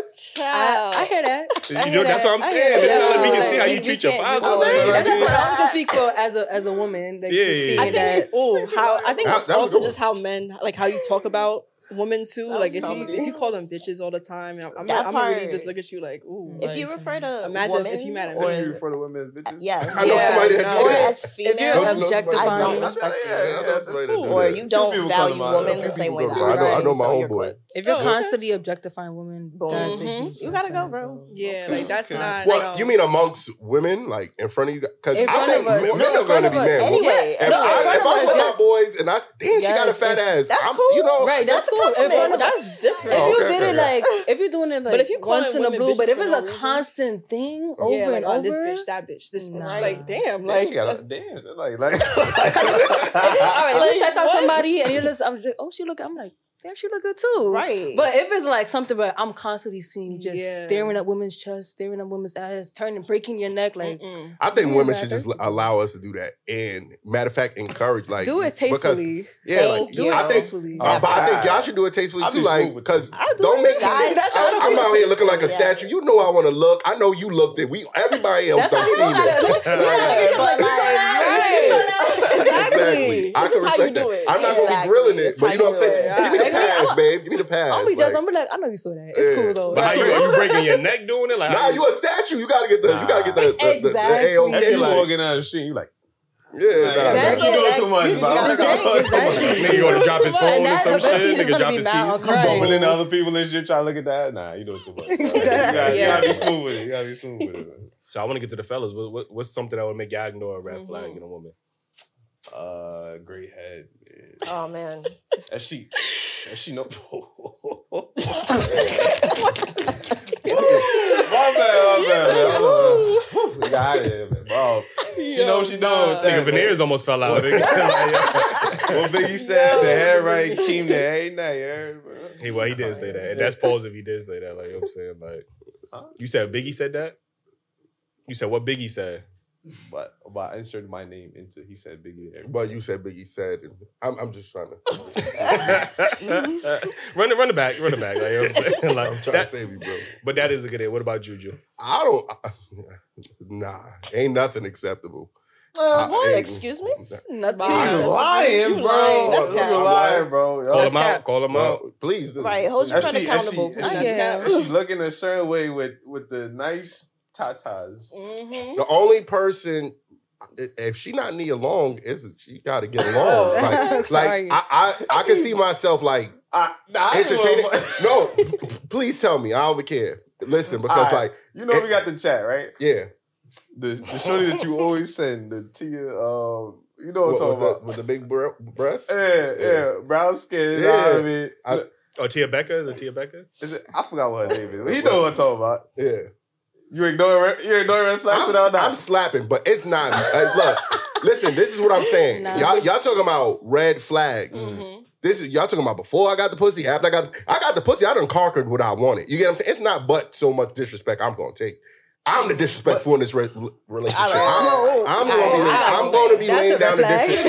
I hear that. That's what I'm saying. We can see how you treat your father. That's what I'm just speak for as a woman. Like, I think I think it's also just how men, like how you talk about women too. Like if you call them bitches all the time, I'm gonna really just look at you like, ooh. If you refer to imagine if you mad at me. Or you refer to women as bitches. Yes. I know somebody that or did as female, I don't respect you. Or you don't value women the same way that I know my own boy. If you're constantly objectifying women, you gotta go, bro. Yeah, like that's not. What you mean amongst women, like in front of you? Because I think men are going to be men. Anyway, if I'm with my boys and she got a fat ass, that's cool. Right, that's cool. That's different. If you did it like, if you're doing it like once in a blue, but if it's a constant thing over and over, this bitch, that bitch, this bitch, like damn, like she got like. All right, let me check out somebody and you're just, I'm like, oh, she look, I'm like, damn, she look good too. Right. But if it's like something where I'm constantly seeing you just staring at women's chest, staring at women's ass, breaking your neck, like I think women should just allow us to do that. And matter of fact, encourage like do it tastefully. Because, do it tastefully. But I think y'all should do it tastefully too. Like, because don't make me. I'm out here looking like a statue. You know I want to look. I know you looked at. Everybody else don't see me. Exactly. I can respect that. I'm not gonna be grilling it, but you know what I'm saying. Give me the pass, babe. Give me the pass. I'll be just. I'm like, I know you saw that. It's cool though. But are you breaking your neck doing it? Like, nah, you a statue. You gotta get the A-OK. You walking out of the street, you like. Yeah, you doing too much, Nigga gonna drop his phone or some shit. Nigga drop his keys. Bumping into other people and shit, trying to look at that. Nah, you doing too much. You gotta be smooth with it. So I want to get to the fellas. What's something that would make y'all ignore a red flag in a woman? Great head. Man. Oh man. As she know. My bad. Got it, man. Bro. She know what she doing. Nigga, veneers almost fell out. What Biggie said, the hair right, Keem the ain't that. He didn't say that. And that's positive. He did say that. Like, you know what I'm saying? Like, you said Biggie said that? You said what Biggie said? But I inserted my name into he said Biggie. But you said Biggie said. I'm just trying to run it back. Like, you know what I'm saying? Like, I'm trying to save you, bro. But that is a good hit. What about Juju? Nah, ain't nothing acceptable. What? Excuse me? Nothing. He's lying, bro. You're lying, bro. Call him out. Please do. Right, hold your friend accountable. She looking a certain way with the nice tatas. Mm-hmm. The only person, if she not Nia Long, she got to get along. like I can see myself like entertaining. No, please tell me. I don't care. Listen, because like you know we got the chat, right? Yeah. The shorty that you always send, the Tia, you know what I'm talking about. With the big breast? Yeah. Brown skin. Tia Becca? The Tia Becca? I forgot what her name is. You know what I'm talking about. Yeah. You ignoring red flags without that? I'm slapping, but it's not. Look, listen, this is what I'm saying. Y'all talking about red flags. Mm-hmm. This is y'all talking about before I got the pussy, after I got the pussy, I done conquered what I wanted. You get what I'm saying? It's not but so much disrespect I'm gonna take. I'm the disrespectful in this relationship. I'm going to be laying down the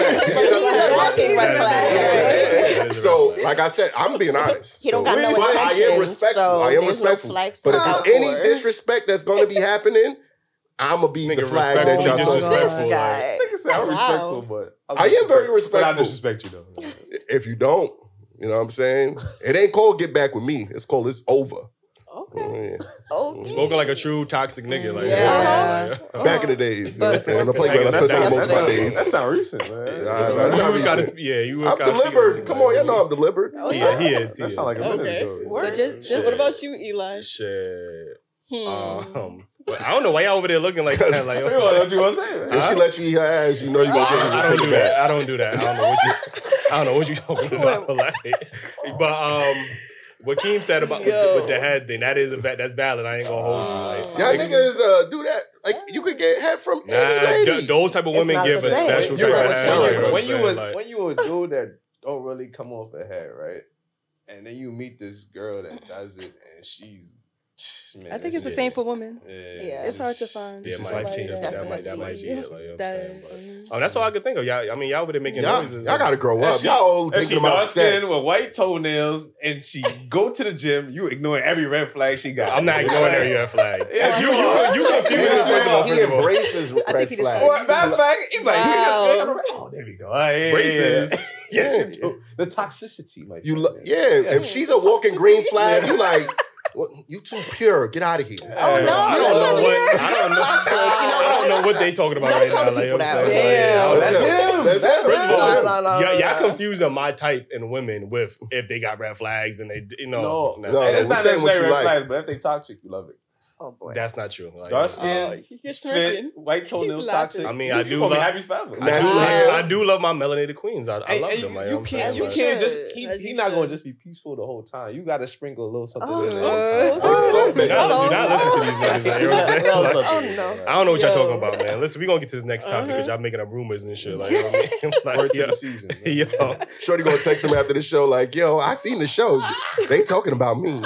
disrespect. So, like I said, I'm being honest. You don't got no intentions. I am respectful. I am respectful. But if there's any disrespect that's going to be happening, I'm going to be the flag that y'all talking about. This guy. I'm respectful, but I am very respectful. But I disrespect you, though. If you don't, you know what I'm saying? It ain't called get back with me. It's called it's over. Okay. Spoken like a true toxic nigga. Like, back in the days. You know what I'm saying? On the playground, I spent most of my days. That sounds recent, man. You was I'm delivered. Come on, y'all know I'm delivered. Yeah, he is. That sounds like a minute ago. What about you, Eli? Shit. I don't know why y'all over there looking like that. Like, what you want to say? If she let you eat her ass, you know you gonna get it. I don't do that. I don't know what you talking about. Like, but what Keem said about with the head thing, that's valid. I ain't gonna hold you. Like, y'all niggas do that. Like you could get head from any lady. Those type of women give a special type of head. When you a dude that don't really come off the head, right? And then you meet this girl that does it, and she's. Man, I think it's the same for women. Yeah, it's hard to find. Yeah, that might change. That might be it. Like, you know what I'm saying? But, that's all I could think of. Y'all, I mean, y'all over there making noises. Y'all gotta grow up. Y'all all thinking about sex. With white toenails, and she go to the gym. You ignoring every red flag she got. I'm not ignoring every red flag. You confused this. He embraces red flags. Matter of fact, he like, oh, there we go. Braces. Yeah, the toxicity, like if she's a walking green flag, you like. Well, you too pure. Get out of here. Oh no, I don't know what they talking about right now. Like, that's him. First of all, y'all confusing my type in women with if they got red flags and they, No, it's not necessarily red flags, but if they toxic, you love it. Oh boy, that's not true. Like, dark skin, white toenails, toxic. I mean, I do love. Happy forever. I do love my melanated queens. I love them. Like, you can't just. He's not going to just be peaceful the whole time. You got to sprinkle a little something in there. Do not listen to these niggas. You know what I'm saying? No. I don't know what y'all talking about, man. Listen, we gonna get to this next topic because y'all making up rumors and shit. Like, you know what I mean? Like, word to the season. Yo, Shorty gonna text him after the show like, "Yo, I seen the show. They talking about me."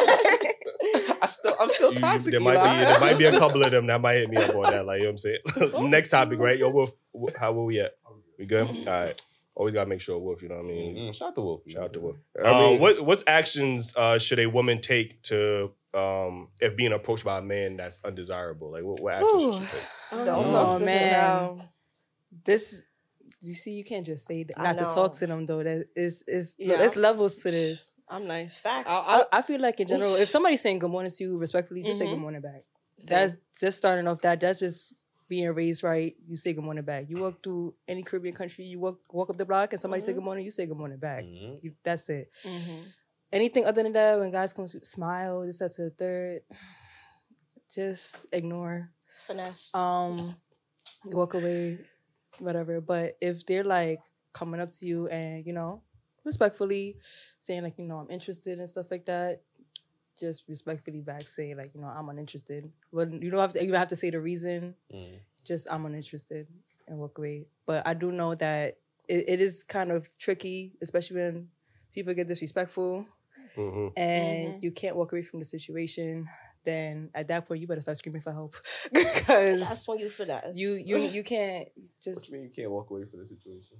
I'm still toxic. There might be a couple of them that might hit me up on that. Like, you know what I'm saying? Next topic, right? Yo, Wolf, how were we at? We good? All right. Always gotta make sure Wolf, you know what I mean? Shout out to Wolf. Shout out to Wolf. I mean, what's actions should a woman take to if being approached by a man that's undesirable? Like, what actions should she take? Don't talk to man. This, you see, you can't just say that. Not to talk to them though. That it's levels to this. I'm nice. Facts. I feel like in general, if somebody's saying good morning to you respectfully, just say good morning back. That's just starting off that. That's just being raised right. You say good morning back. You walk through any Caribbean country, you walk up the block and somebody say good morning, you say good morning back. That's it. Anything other than that, when guys come to smile, this, that, to the third, just ignore. Finesse. Walk away, whatever. But if they're like coming up to you and, you know, respectfully saying like, you know, I'm interested and stuff like that, just respectfully back say like, you know, I'm uninterested. Well, you don't have to say the reason. Just I'm uninterested and walk away. But I do know that it is kind of tricky, especially when people get disrespectful and you can't walk away from the situation. Then at that point you better start screaming for help because that's when you finesse. You can't just. What do you mean you can't walk away from the situation?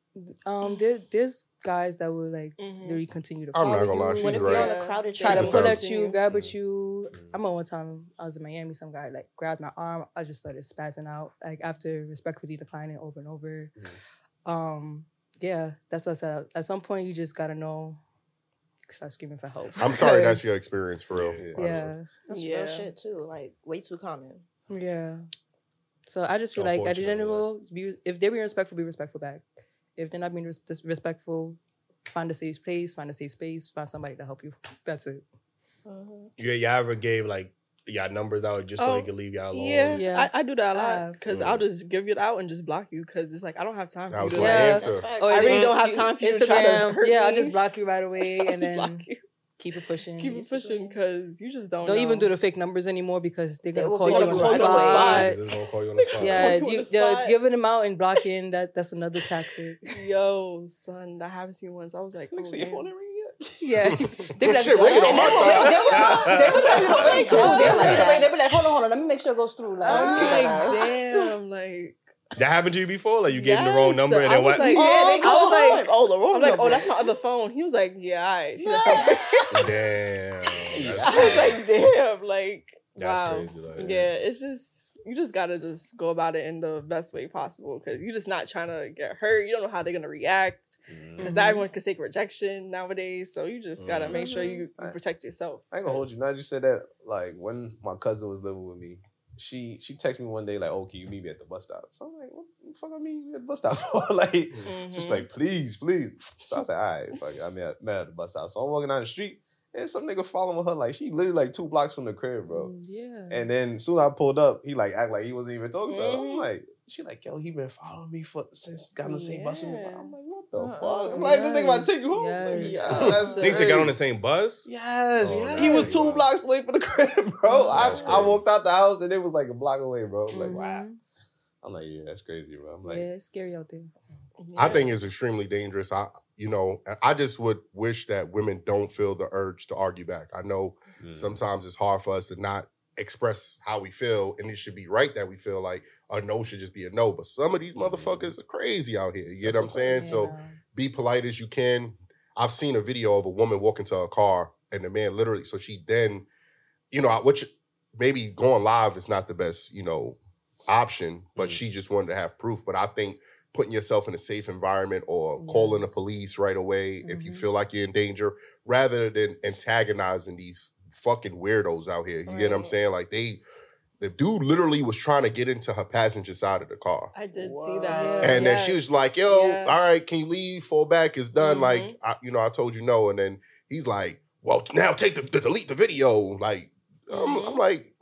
There's guys that will like literally continue to I'm follow not gonna lie, you. she's What if right. you're on a crowded Try to train? pull at you, grab at you. I remember one time I was in Miami, some guy like grabbed my arm. I just started spazzing out, like after respectfully declining over and over. Yeah, that's what I said. At some point, you just gotta know. Start screaming for help. I'm sorry, that's your experience for real. Yeah, that's real shit too. Like way too common. Yeah. So I just feel like at the end of it, if they're being respectful, be respectful back. If they're not being respectful, find a safe place, find somebody to help you. That's it. You ever gave like y'all numbers out just so you can leave y'all alone? Yeah. I do that a lot because I'll just give it out and just block you because it's like I don't have time for you to I really don't have time for you to try to hurt me. I'll just block you right away and then keep it pushing. Keep it pushing because you just don't even do the fake numbers anymore because they're going to call you on the spot. Yeah, giving them out and blocking, that's another tactic. Yo, son, I haven't seen one. So I was like, see your phone ain't ringing yet? Yeah. They be like, shit ringing on my side. They would tell you to wait too. They be like, hold on, let me make sure it goes through. Like, damn, like. That happened to you before? Like you gave him the wrong number and then what? Like, the wrong number. Oh, that's my other phone. He was like, yeah, all right. Damn. I was like, damn, like, that's wow. crazy. Like, yeah, it's just, you just gotta just go about it in the best way possible because you're just not trying to get hurt. You don't know how they're gonna react because everyone can take rejection nowadays. So you just gotta make sure you protect yourself. I ain't gonna hold you. Now that you said that, like when my cousin was living with me, she texted me one day like, "Oh, can you meet me at the bus stop?" So I'm like, "What the fuck I meet you at the bus stop for?" Like, just like, please. So I said, "All right, fuck it." I met at the bus stop. So I'm walking down the street, and some nigga following her. Like, she literally like 2 blocks from the crib, bro. Yeah. And then as soon as I pulled up, he like act like he wasn't even talking to her. I'm like, she like, yo, he been following me since got on the same bus with me. I'm like, what the fuck? I'm like, this nigga about to take you home. Niggas that got on the same bus? Yes. He was 2 blocks away from the crib, bro. I walked out the house and it was like a block away, bro. I'm like, wow. I'm like, yeah, that's crazy, bro. I'm like, yeah, it's scary out there. I think it's extremely dangerous. I just would wish that women don't feel the urge to argue back. I know sometimes it's hard for us to not express how we feel, and it should be right that we feel like a no should just be a no. But some of these motherfuckers are crazy out here. You get what I'm saying? Yeah. So be polite as you can. I've seen a video of a woman walking to a car, and the man literally, so she then, which maybe going live is not the best, option, but she just wanted to have proof. But I think putting yourself in a safe environment or calling the police right away if you feel like you're in danger, rather than antagonizing these fucking weirdos out here. You get what I'm saying? Like the dude literally was trying to get into her passenger side of the car. I did see that. And then she was like, yo, all right, can you leave? Fall back, it's done. Like, I told you no. And then he's like, well, now delete the video. Like, I'm like,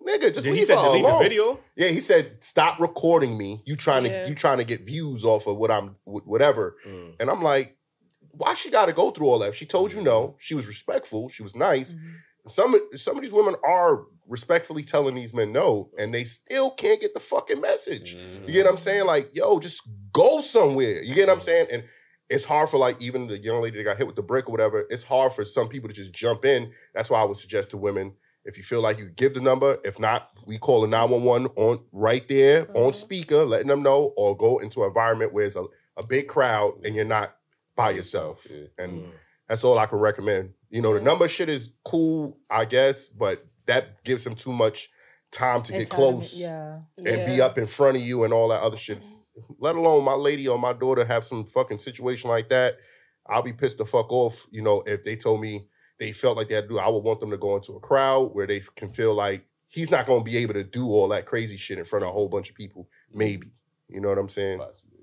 Nigga, just leave her alone. The video? Yeah, he said, stop recording me. You trying to get views off of whatever. And I'm like, why she got to go through all that? If she told you no, she was respectful, she was nice. Some of these women are respectfully telling these men no, and they still can't get the fucking message. You get what I'm saying? Like, yo, just go somewhere. You get what I'm saying? And it's hard for like even the young lady that got hit with the brick or whatever, it's hard for some people to just jump in. That's why I would suggest to women, if you feel like you give the number, if not, we call a 911 on right there on speaker, letting them know, or go into an environment where it's a big crowd and you're not by yourself. And that's all I can recommend. You know, the number shit is cool, I guess, but that gives them too much time to get close and be up in front of you and all that other shit. Let alone my lady or my daughter have some fucking situation like that. I'll be pissed the fuck off, you know, if they told me they felt like they had to do. I would want them to go into a crowd where they can feel like he's not going to be able to do all that crazy shit in front of a whole bunch of people. Maybe. You know what I'm saying?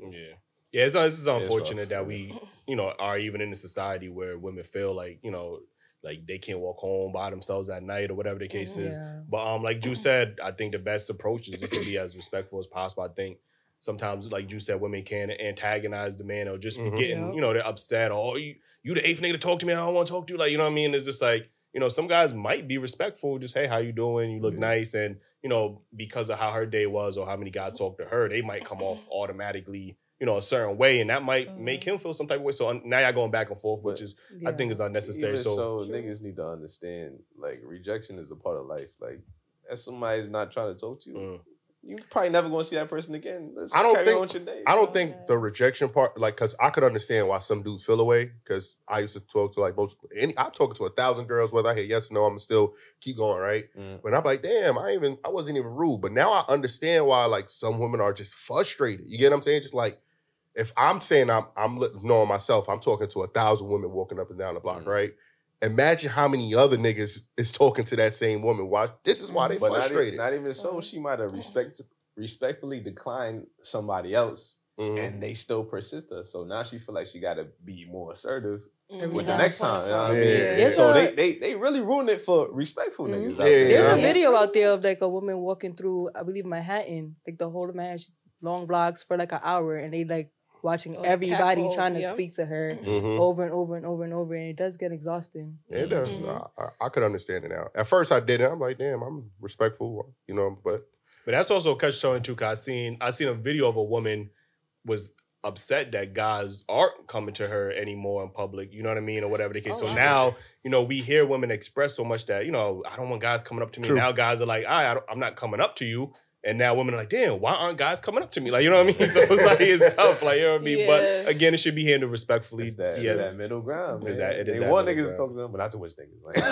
Yeah, this is unfortunate that we, you know, are even in a society where women feel like, you know, like they can't walk home by themselves at night or whatever the case is. But like Ju said, I think the best approach is just to be as respectful as possible. I think sometimes, like Ju said, women can antagonize the man or just be getting, you know, they're upset. Oh, you the eighth nigga to talk to me. I don't want to talk to you. Like, you know what I mean? It's just like, you know, some guys might be respectful. Just, hey, how you doing? You look nice. And, you know, because of how her day was or how many guys talked to her, they might come off automatically, you know, a certain way. And that might make him feel some type of way. So now y'all going back and forth, which is, I think is unnecessary. So niggas need to understand, like, rejection is a part of life. Like, if somebody's not trying to talk to you, you probably never going to see that person again. I don't think the rejection part, like, because I could understand why some dudes feel away, because I used to talk to like I'm talking to 1,000 girls, whether I hear yes or no, I'm still keep going, right? But I'm like, damn, I wasn't even rude. But now I understand why, like, some women are just frustrated. You get what I'm saying? Just like, if I'm saying I'm knowing myself, I'm talking to 1,000 women walking up and down the block, right? Imagine how many other niggas is talking to that same woman. Why? This is why they frustrated. Not even so. She might have respectfully declined somebody else, and they still persisted. So now she feel like she got to be more assertive with the next time. You know what I mean? So they really ruined it for respectful niggas. There's a video out there of like a woman walking through, I believe, Manhattan, like the whole of Manhattan, long blocks for like an hour, and they like watching everybody trying to speak to her over and over and over and over, and it does get exhausting. It does. I could understand it now. At first I didn't. I'm like, damn, I'm respectful, you know, but that's also a catch-22 too, because I seen a video of a woman was upset that guys aren't coming to her anymore in public, you know what I mean, or whatever the case. So now, you know, we hear women express so much that, you know, I don't want guys coming up to me. True. Now guys are like, I'm not coming up to you. And now women are like, damn, why aren't guys coming up to me? Like, you know what I mean? So it's like, it's tough. Like, you know what I mean? But again, it should be handled respectfully. It's that middle ground, man. It is they that want middle niggas ground. to talk to them, but not too much niggas. Like,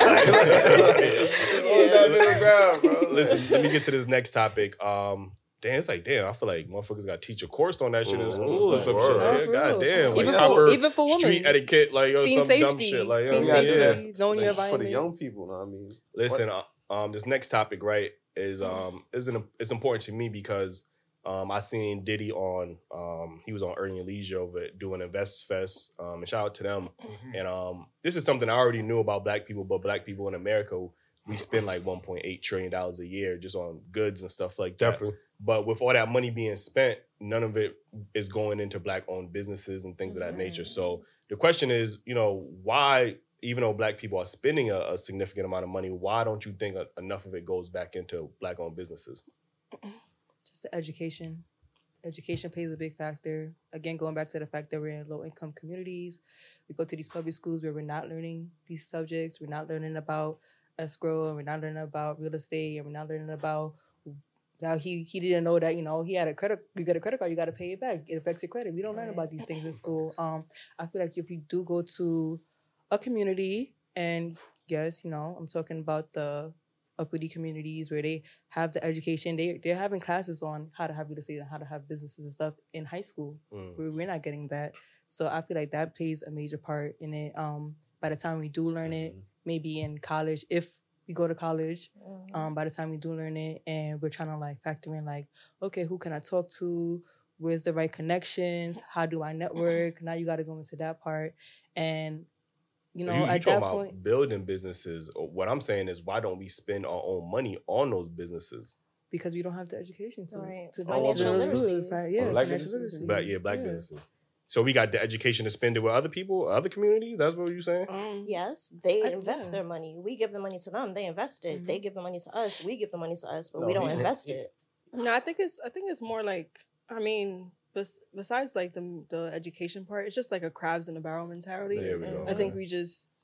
that middle ground, bro. Listen, let me get to this next topic. It's like, damn, I feel like motherfuckers got to teach a course on that shit in school or some shit. God damn. Like, even for women. Street etiquette, like, or some safety, dumb shit. Like, scene safety, knowing your for the young people, you know what I mean? Listen, this next topic, right, is it's important to me because I seen Diddy on he was on Earning Leisure over doing Invest Fest, and shout out to them. And this is something I already knew about black people, but black people in America, we spend like $1.8 trillion a year just on goods and stuff like that. Definitely. But with all that money being spent, none of it is going into black-owned businesses and things of that nature. So the question is, you know, why, even though black people are spending a significant amount of money, why don't you think enough of it goes back into black-owned businesses? Just the education. Education plays a big factor. Again, going back to the fact that we're in low-income communities, we go to these public schools where we're not learning these subjects. We're not learning about escrow, and we're not learning about real estate, and we're not learning about now he didn't know that, you know, he had a credit. You get a credit card, you got to pay it back. It affects your credit. We don't learn about these things in school. I feel like if you do go to a community, and yes, you know, I'm talking about the uppity communities where they have the education. They're having classes on how to have real estate and how to have businesses and stuff in high school. We're not getting that. So I feel like that plays a major part in it. By the time we do learn it, maybe in college, if we go to college, by the time we do learn it, and we're trying to like factor in like, okay, who can I talk to? Where's the right connections? How do I network? Now you got to go into that part. And you know, you at talking that about point, building businesses. What I'm saying is, why don't we spend our own money on those businesses? Because we don't have the education to financial literacy. Financial literacy. Black businesses. So we got the education to spend it with other people, other communities. That's what you're saying? Yes, they invest their money. We give the money to them. They invest it. They give the money to us. We give the money to us, but we don't invest it. No, I think it's more like, I mean, besides like the education part, it's just like a crabs in a barrel mentality. There we go. I think we just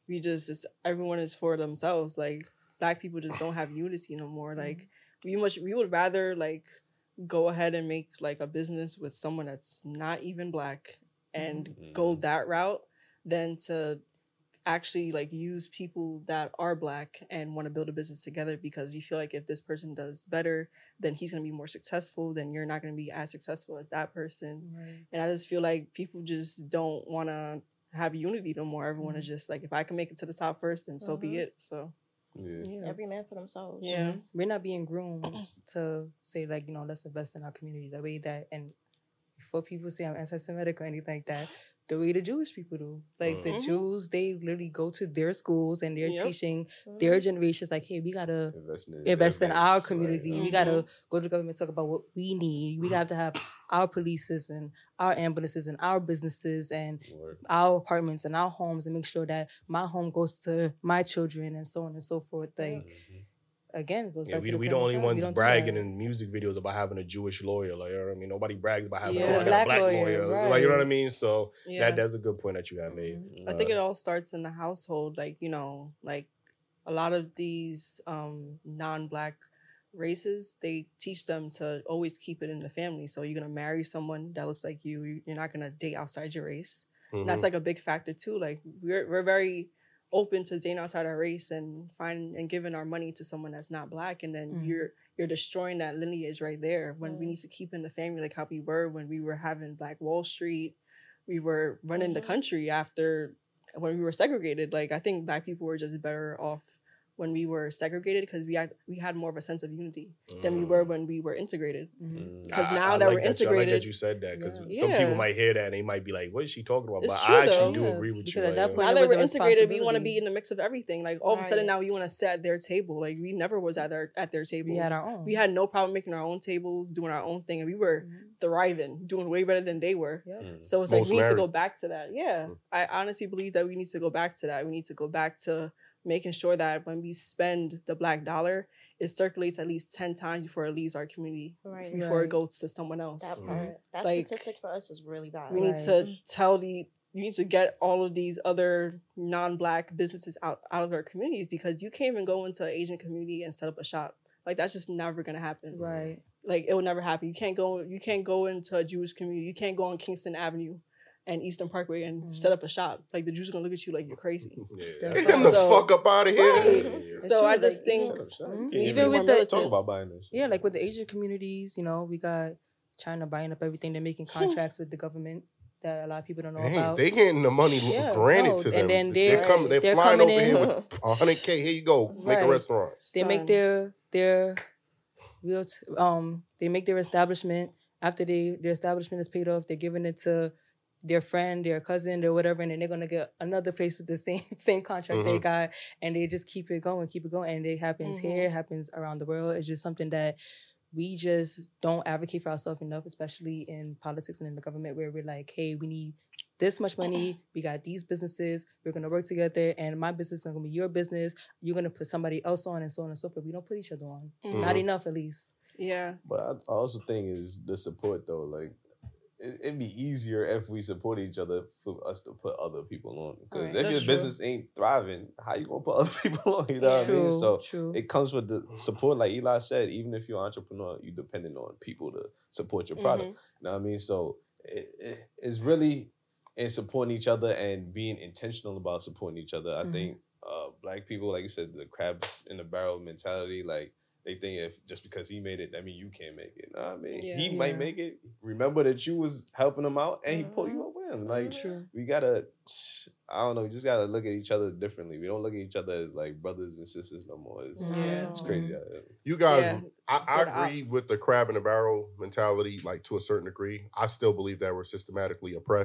everyone is for themselves. Like Black people just don't have unity no more. Like we would rather like go ahead and make like a business with someone that's not even Black and go that route than to actually like use people that are Black and want to build a business together, because you feel like if this person does better, then he's going to be more successful, then you're not going to be as successful as that person. Right. And I just feel like people just don't want to have unity no more. Everyone is just like, if I can make it to the top first, then so be it. So every man for themselves. Yeah. We're not being groomed to say like, you know, let's invest in our community the way that, and before people say I'm anti-Semitic or anything like that, the way the Jewish people do. Like the Jews, they literally go to their schools and they're teaching their generations like, hey, we gotta invest in our community. Right. We gotta go to the government, talk about what we need. We got to have our polices and our ambulances and our businesses and our apartments and our homes, and make sure that my home goes to my children and so on and so forth. Like again, it goes back to we the only ones bragging in music videos about having a Jewish lawyer. Like, you know what I mean? Nobody brags about having a black lawyer. Right. Like, you know what I mean? So that's a good point that you have made. I think it all starts in the household. Like, you know, like a lot of these non-Black races, they teach them to always keep it in the family. So you're going to marry someone that looks like you. You're not going to date outside your race. And that's like a big factor too. Like we're very open to dating outside our race and giving our money to someone that's not Black, and then you're destroying that lineage right there. When we need to keep in the family, like how we were when we were having Black Wall Street, we were running the country after when we were segregated. Like I think Black people were just better off when we were segregated, because we had more of a sense of unity than we were when we were integrated. Because now that we're integrated, I like that you said that, because some people might hear that and they might be like, "What is she talking about?" It's but true, I actually do agree with you. At that point, now that we're integrated, we want to be in the mix of everything. Like all of a sudden now we want to sit at their table. Like we never was at their tables. We had our own. We had no problem making our own tables, doing our own thing, and we were thriving, doing way better than they were. So it's like we need to go back to that. I honestly believe that we need to go back to that. We need to go back to making sure that when we spend the Black dollar, it circulates at least 10 times before it leaves our community, before it goes to someone else. That part, that statistic for us is really bad. We need to you need to get all of these other non-Black businesses out of our communities, because you can't even go into an Asian community and set up a shop. Like that's just never gonna happen. Right. Like it will never happen. You can't go into a Jewish community. You can't go on Kingston Avenue and Eastern Parkway and set up a shop. Like the Jews are gonna look at you like you're crazy. Get them the fuck up out of here. So I just think even with the talk about buying this. Yeah, like with the Asian communities, you know, we got China buying up everything. They're making contracts with the government that a lot of people don't know about. They getting the money granted to them. And then they're flying over here with $100K. Here you go, make a restaurant. They make their they make their establishment. After their establishment is paid off, they're giving it to their friend, their cousin, or whatever, and then they're gonna get another place with the same contract they got, and they just keep it going, and it happens here, happens around the world. It's just something that we just don't advocate for ourselves enough, especially in politics and in the government, where we're like, hey, we need this much money, we got these businesses, we're gonna work together, and my business is gonna be your business, you're gonna put somebody else on, and so on and so forth. We don't put each other on. Not enough, at least. Yeah. But I also think is the support though, like it'd be easier if we support each other for us to put other people on. Because if your business ain't thriving, how you gonna put other people on? You know what I mean? So it comes with the support, like Eli said, even if you're an entrepreneur, you're dependent on people to support your product. You know what I mean? So it's really in supporting each other and being intentional about supporting each other. I think Black people, like you said, the crabs in the barrel mentality, like they think if just because he made it, that means you can't make it. You know what I mean? He might make it. Remember that you was helping him out and he pulled you up with him. Like, we gotta, I don't know, we just gotta look at each other differently. We don't look at each other as like brothers and sisters no more. It's crazy. You guys, I agree with the crab in the barrel mentality, like to a certain degree. I still believe that we're systematically oppressed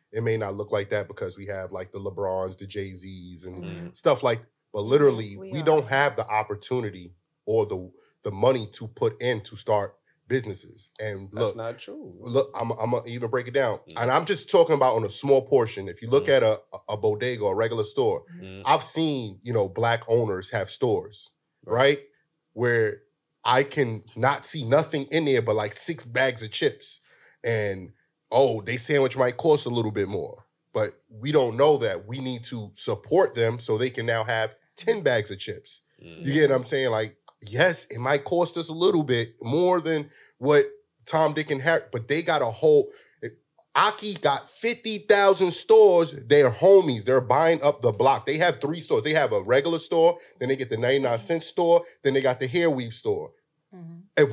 It may not look like that because we have like the LeBrons, the Jay-Z's and stuff like, but literally we don't have the opportunity or the money to put in to start businesses. And look, that's not true. Look, I'm gonna even break it down. And I'm just talking about on a small portion. If you look at a bodega or a regular store, I've seen, Black owners have stores, right? Where I can not see nothing in there but like 6 bags of chips. And they sandwich might cost a little bit more. But we don't know that. We need to support them so they can now have 10 bags of chips. You get what I'm saying? Like, yes, it might cost us a little bit more than what Tom, Dick, and Harry, but they got a whole... Aki got 50,000 stores. They're homies. They're buying up the block. They have 3 stores. They have a regular store, then they get the 99-cent store, then they got the hair weave store. If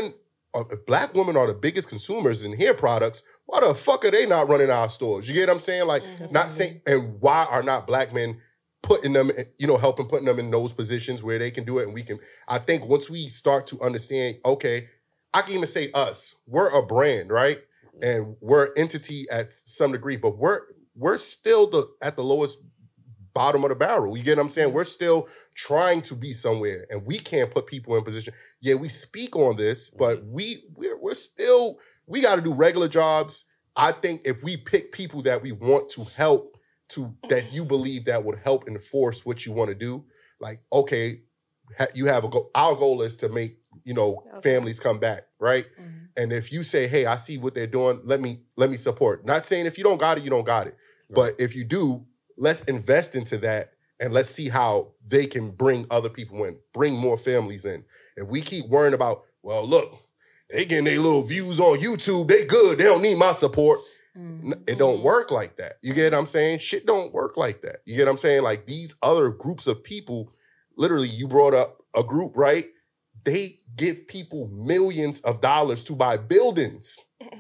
Black women are the biggest consumers in hair products, why the fuck are they not running our stores? You get what I'm saying? Like, not saying... And why are not Black men putting them, helping putting them in those positions where they can do it and we can... I think once we start to understand, okay, I can even say us. We're a brand, right? And we're an entity at some degree, but we're still at the lowest bottom of the barrel. You get what I'm saying? We're still trying to be somewhere, and we can't put people in position. Yeah, we speak on this, but we're still, we got to do regular jobs. I think if we pick people that we want to help, that you believe that would help enforce what you want to do, like, okay, you have a goal. Our goal is to make, families come back, right? And if you say, hey, I see what they're doing, let me support. Not saying if you don't got it, you don't got it. Right. But if you do, let's invest into that and let's see how they can bring other people in, bring more families in. If we keep worrying about, well, look, they getting their little views on YouTube, they good, they don't need my support. It don't work like that. You get what I'm saying? Shit don't work like that. You get what I'm saying? Like these other groups of people, literally you brought up a group, right? They give people millions of dollars to buy buildings.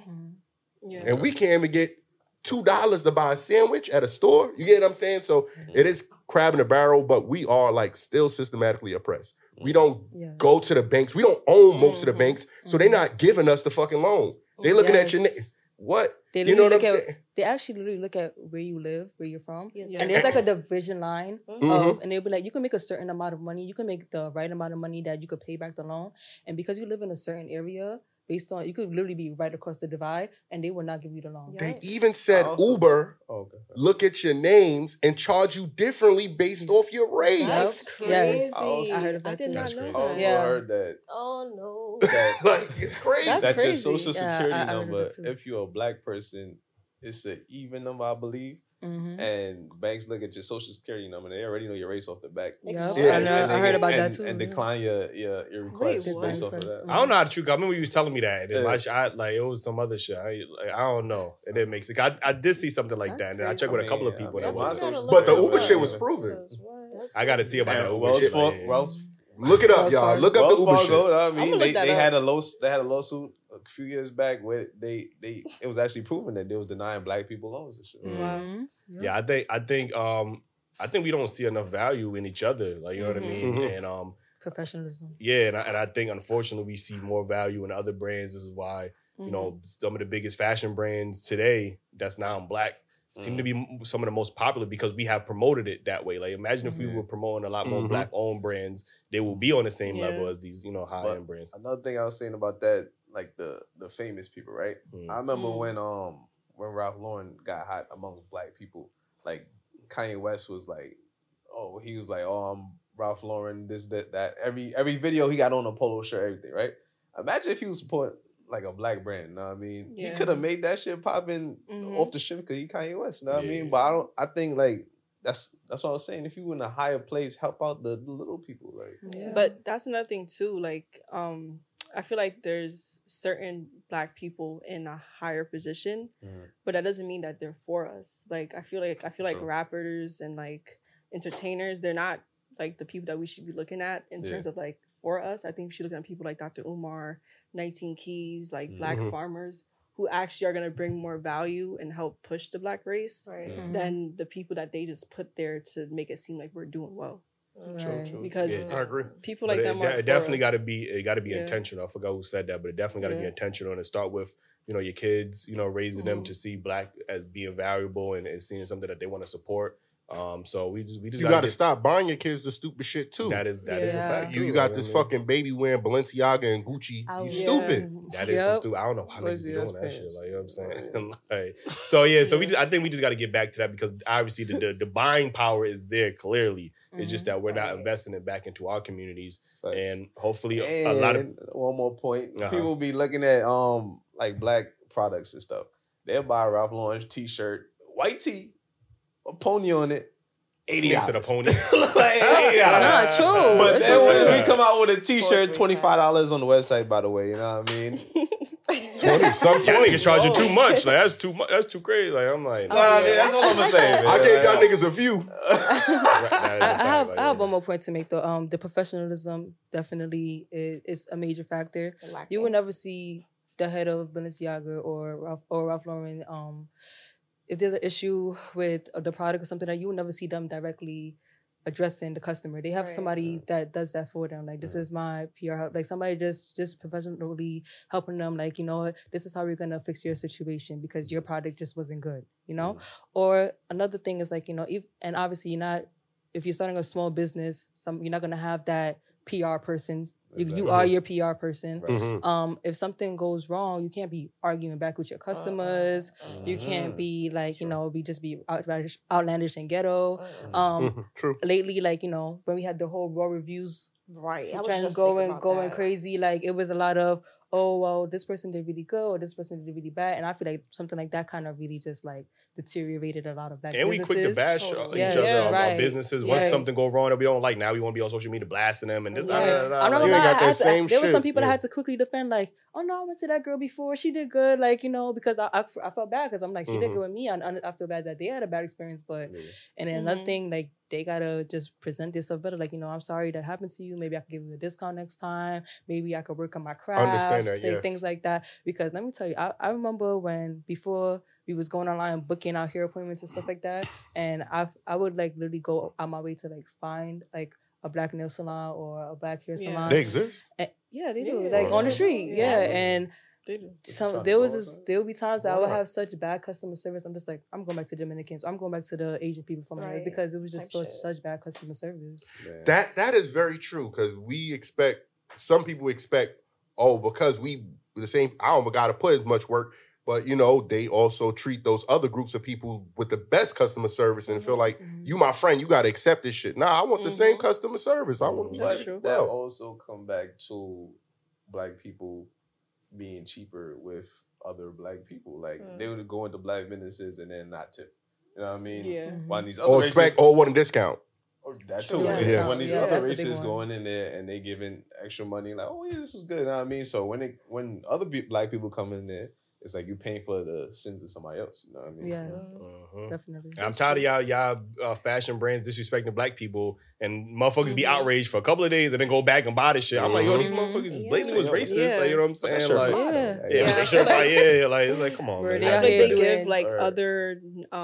And we can't even get $2 to buy a sandwich at a store. You get what I'm saying? So it is crab in a barrel, but we are like still systematically oppressed. We don't go to the banks. We don't own most of the banks. So they're not giving us the fucking loan. They looking at your name. What? They they actually literally look at where you live, where you're from. And there's like a division line. And they'll be like, you can make a certain amount of money. You can make the right amount of money that you could pay back the loan. And because you live in a certain area, based on, you could literally be right across the divide and they will not give you the loan. They even said Uber, look at your names and charge you differently based off your race. That's crazy. I heard of that too. I also heard that. Oh, no. Like, it's crazy. That's crazy. Your social security number, if you're a Black person, it's an even number, I believe. And banks look at your social security number and they already know your race off the back. I heard about that too. And decline your request based off of that. I don't know how to truth. I remember you was telling me that. And it was some other shit. I don't know. It didn't make sense. I did see something like that. And I checked with a couple of people. But the Uber shit was proven. I got to see about the Uber shit. Look it up, y'all. Look up the Uber shit. I mean, they had a lawsuit a few years back where it was actually proven that they was denying Black people loans and shit. Yeah, I think we don't see enough value in each other. Like, you know what I mean? And professionalism. Yeah, and I think unfortunately we see more value in other brands. This is why some of the biggest fashion brands today that's non-Black seem to be some of the most popular because we have promoted it that way. Like, imagine if we were promoting a lot more Black-owned brands, they will be on the same level as these, high-end brands. Another thing I was saying about that, like the famous people, right? I remember when Ralph Lauren got hot among Black people, like Kanye West was like, I'm Ralph Lauren, this, that. Every video he got on a polo shirt, everything, right? Imagine if he was supporting like a Black brand, you know what I mean? He could have made that shit popping off the strip because he Kanye West, you know what I mean? But I think like that's what I was saying. If you were in a higher place, help out the little people, like. But that's another thing too. Like, I feel like there's certain Black people in a higher position, but that doesn't mean that they're for us. Like, I feel like rappers and like entertainers, they're not like the people that we should be looking at in terms of like for us. I think we should look at people like Dr. Umar, 19 Keys, like Black farmers who actually are going to bring more value and help push the Black race than the people that they just put there to make it seem like we're doing well. True. Because I agree. People like them are definitely got to be intentional. I forgot who said that, but it definitely got to be intentional and start with your kids, raising them to see Black as being valuable and seeing something that they want to support. So we just you got to stop buying your kids the stupid shit too. That is a fact. You got this fucking baby wearing Balenciaga and Gucci. You stupid. That is so stupid. I don't know why niggas be doing that shit. Like, you know what I'm saying? So I think we just got to get back to that because obviously the buying power is there clearly. It's just that we're not investing it back into our communities, and hopefully a lot of. One more point: people be looking at like Black products and stuff. They'll buy a Ralph Lauren t-shirt, white tee, a pony on it. $80 a pony. Like, nah, true. But then when we come out with a t-shirt, $25 on the website, by the way, you know what I mean? 20, some niggas charging too much. Like that's too much. That's too crazy. Like I'm like, that's all I'm saying. Man. I gave y'all niggas a few. I have one more point to make though. The professionalism definitely is a major factor. You will never see the head of Balenciaga or Ralph Lauren. If there's an issue with the product or something, that you will never see them directly addressing the customer. They have somebody that does that for them. Like, this is my PR. Like, somebody just professionally helping them. Like, this is how we're going to fix your situation because your product just wasn't good, Or another thing is like, and obviously if you're starting a small business, you're not going to have that PR person. You are your PR person. Right. If something goes wrong, you can't be arguing back with your customers. You can't be like, be outlandish and ghetto. True. Lately, like, when we had the whole raw reviews, right, going crazy, like it was a lot of, oh, well, this person did really good or this person did really bad. And I feel like something like that kind of really just like deteriorated a lot of Black businesses. And we quick to bash each other our businesses. Once something go wrong that we don't like, now we want to be on social media blasting them and this, I'm not gonna lie, there were some people that had to quickly defend, like, oh no, I went to that girl before, she did good, like, because I felt bad because I'm like, she did good with me. I feel bad that they had a bad experience, but and then another thing, like, they gotta just present themselves better. Like, I'm sorry that happened to you. Maybe I could give you a discount next time. Maybe I could work on my craft. Understand that, things like that. Because let me tell you, I remember before we was going online booking our hair appointments and stuff like that, and I would like literally go out my way to like find like a Black nail salon or a Black hair salon. They exist. And, they do. Like on the street, and. There would be times that I would have such bad customer service. I'm just like, I'm going back to Dominicans. I'm going back to the Asian people from here because it was just such bad customer service. Man. That is very true because some people expect, because we the same. I don't got to put as much work, but they also treat those other groups of people with the best customer service and feel like you my friend, you got to accept this shit. Nah, I want the same customer service. I want. That also come back to Black people being cheaper with other Black people. Like they would go into Black businesses and then not tip. You know what I mean? Yeah. When these other want a discount. Or that too. Yeah. When these other races going in there and they giving extra money, like, oh yeah, this was good. You know what I mean? So when other Black people come in there, it's like you paying for the sins of somebody else. You know what I mean? Yeah, definitely. I'm tired of y'all fashion brands disrespecting Black people and motherfuckers be outraged for a couple of days and then go back and buy this shit. I'm like, yo, these motherfuckers blatantly was racist. Like, you know what I'm saying? Like, they should have. Like, it's like, come on, man. I think they give like other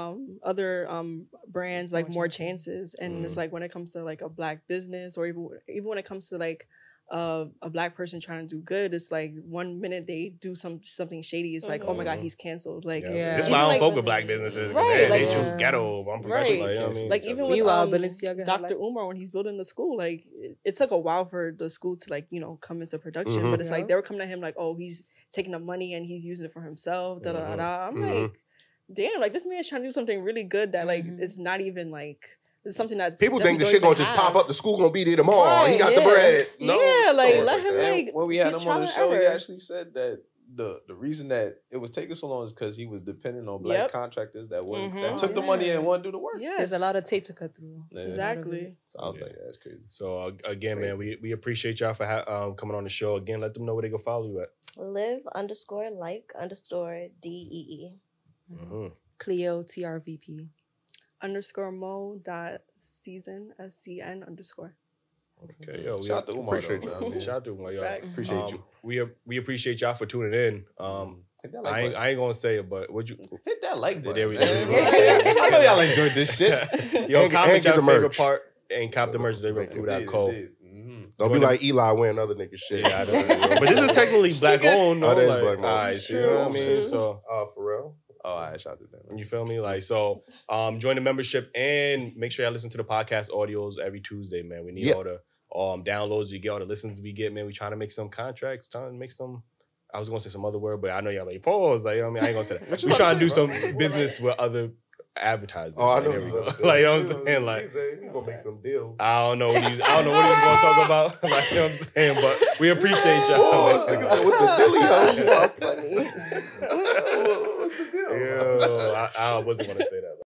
brands like more chances, and it's like when it comes to like a Black business or even when it comes to like a Black person trying to do good, it's like 1 minute they do something shady, it's like, oh my God, he's canceled. Like, this is why I don't fuck with Black businesses. Right, they too ghetto, unprofessional. Like, you know what I mean? Like even with Dr. Umar when he's building the school, like it took a while for the school to like come into production, but it's like they were coming at him like, oh, he's taking the money and he's using it for himself. I'm like, damn, like this man's trying to do something really good that like it's not even like. It's something that people think the shit gonna just pop up. The school gonna be there tomorrow. He got the bread. No, let him like. When we had him on the show, he actually said that the reason that it was taking so long is because he was dependent on Black contractors that took the money and wouldn't do the work. There's a lot of tape to cut through. Exactly. So I was like, that's crazy. So again, man, we appreciate y'all for coming on the show. Again, let them know where they can follow you at. Live_like_DEE. Cleo TRVP. _mo.season SCN_. Okay, yo, shout out to Umar. Appreciate y'all. Shout out to Umar, y'all. Appreciate you. We appreciate y'all for tuning in. I ain't gonna say it, but would you hit that like button? There we go. I know y'all enjoyed this shit. Yo, comment your favorite part and cop the merch. They recruit.co. Don't be like Eli wearing other niggas shit. Yeah, I know. But this is technically black owned. No, that is like, black owned. All right, so you know what I mean? So, for real. Oh, I shot it down. You feel me? Like, so, join the membership and make sure y'all listen to the podcast audios every Tuesday, man. We need all the downloads we get, all the listens we get, man. We trying to make some contracts, trying to make some. I was gonna say some other word, but I know y'all like pause. Like, you know what I mean, I ain't gonna say that. We trying to do some business with other advertisers. Oh, I know. There we go. Like, you know what I'm saying? Like, he's gonna make some deals. I don't know what he was gonna talk about. Like, you know what I'm saying? But we appreciate y'all. Oh, what's the deal? What's the deal? I wasn't gonna say that.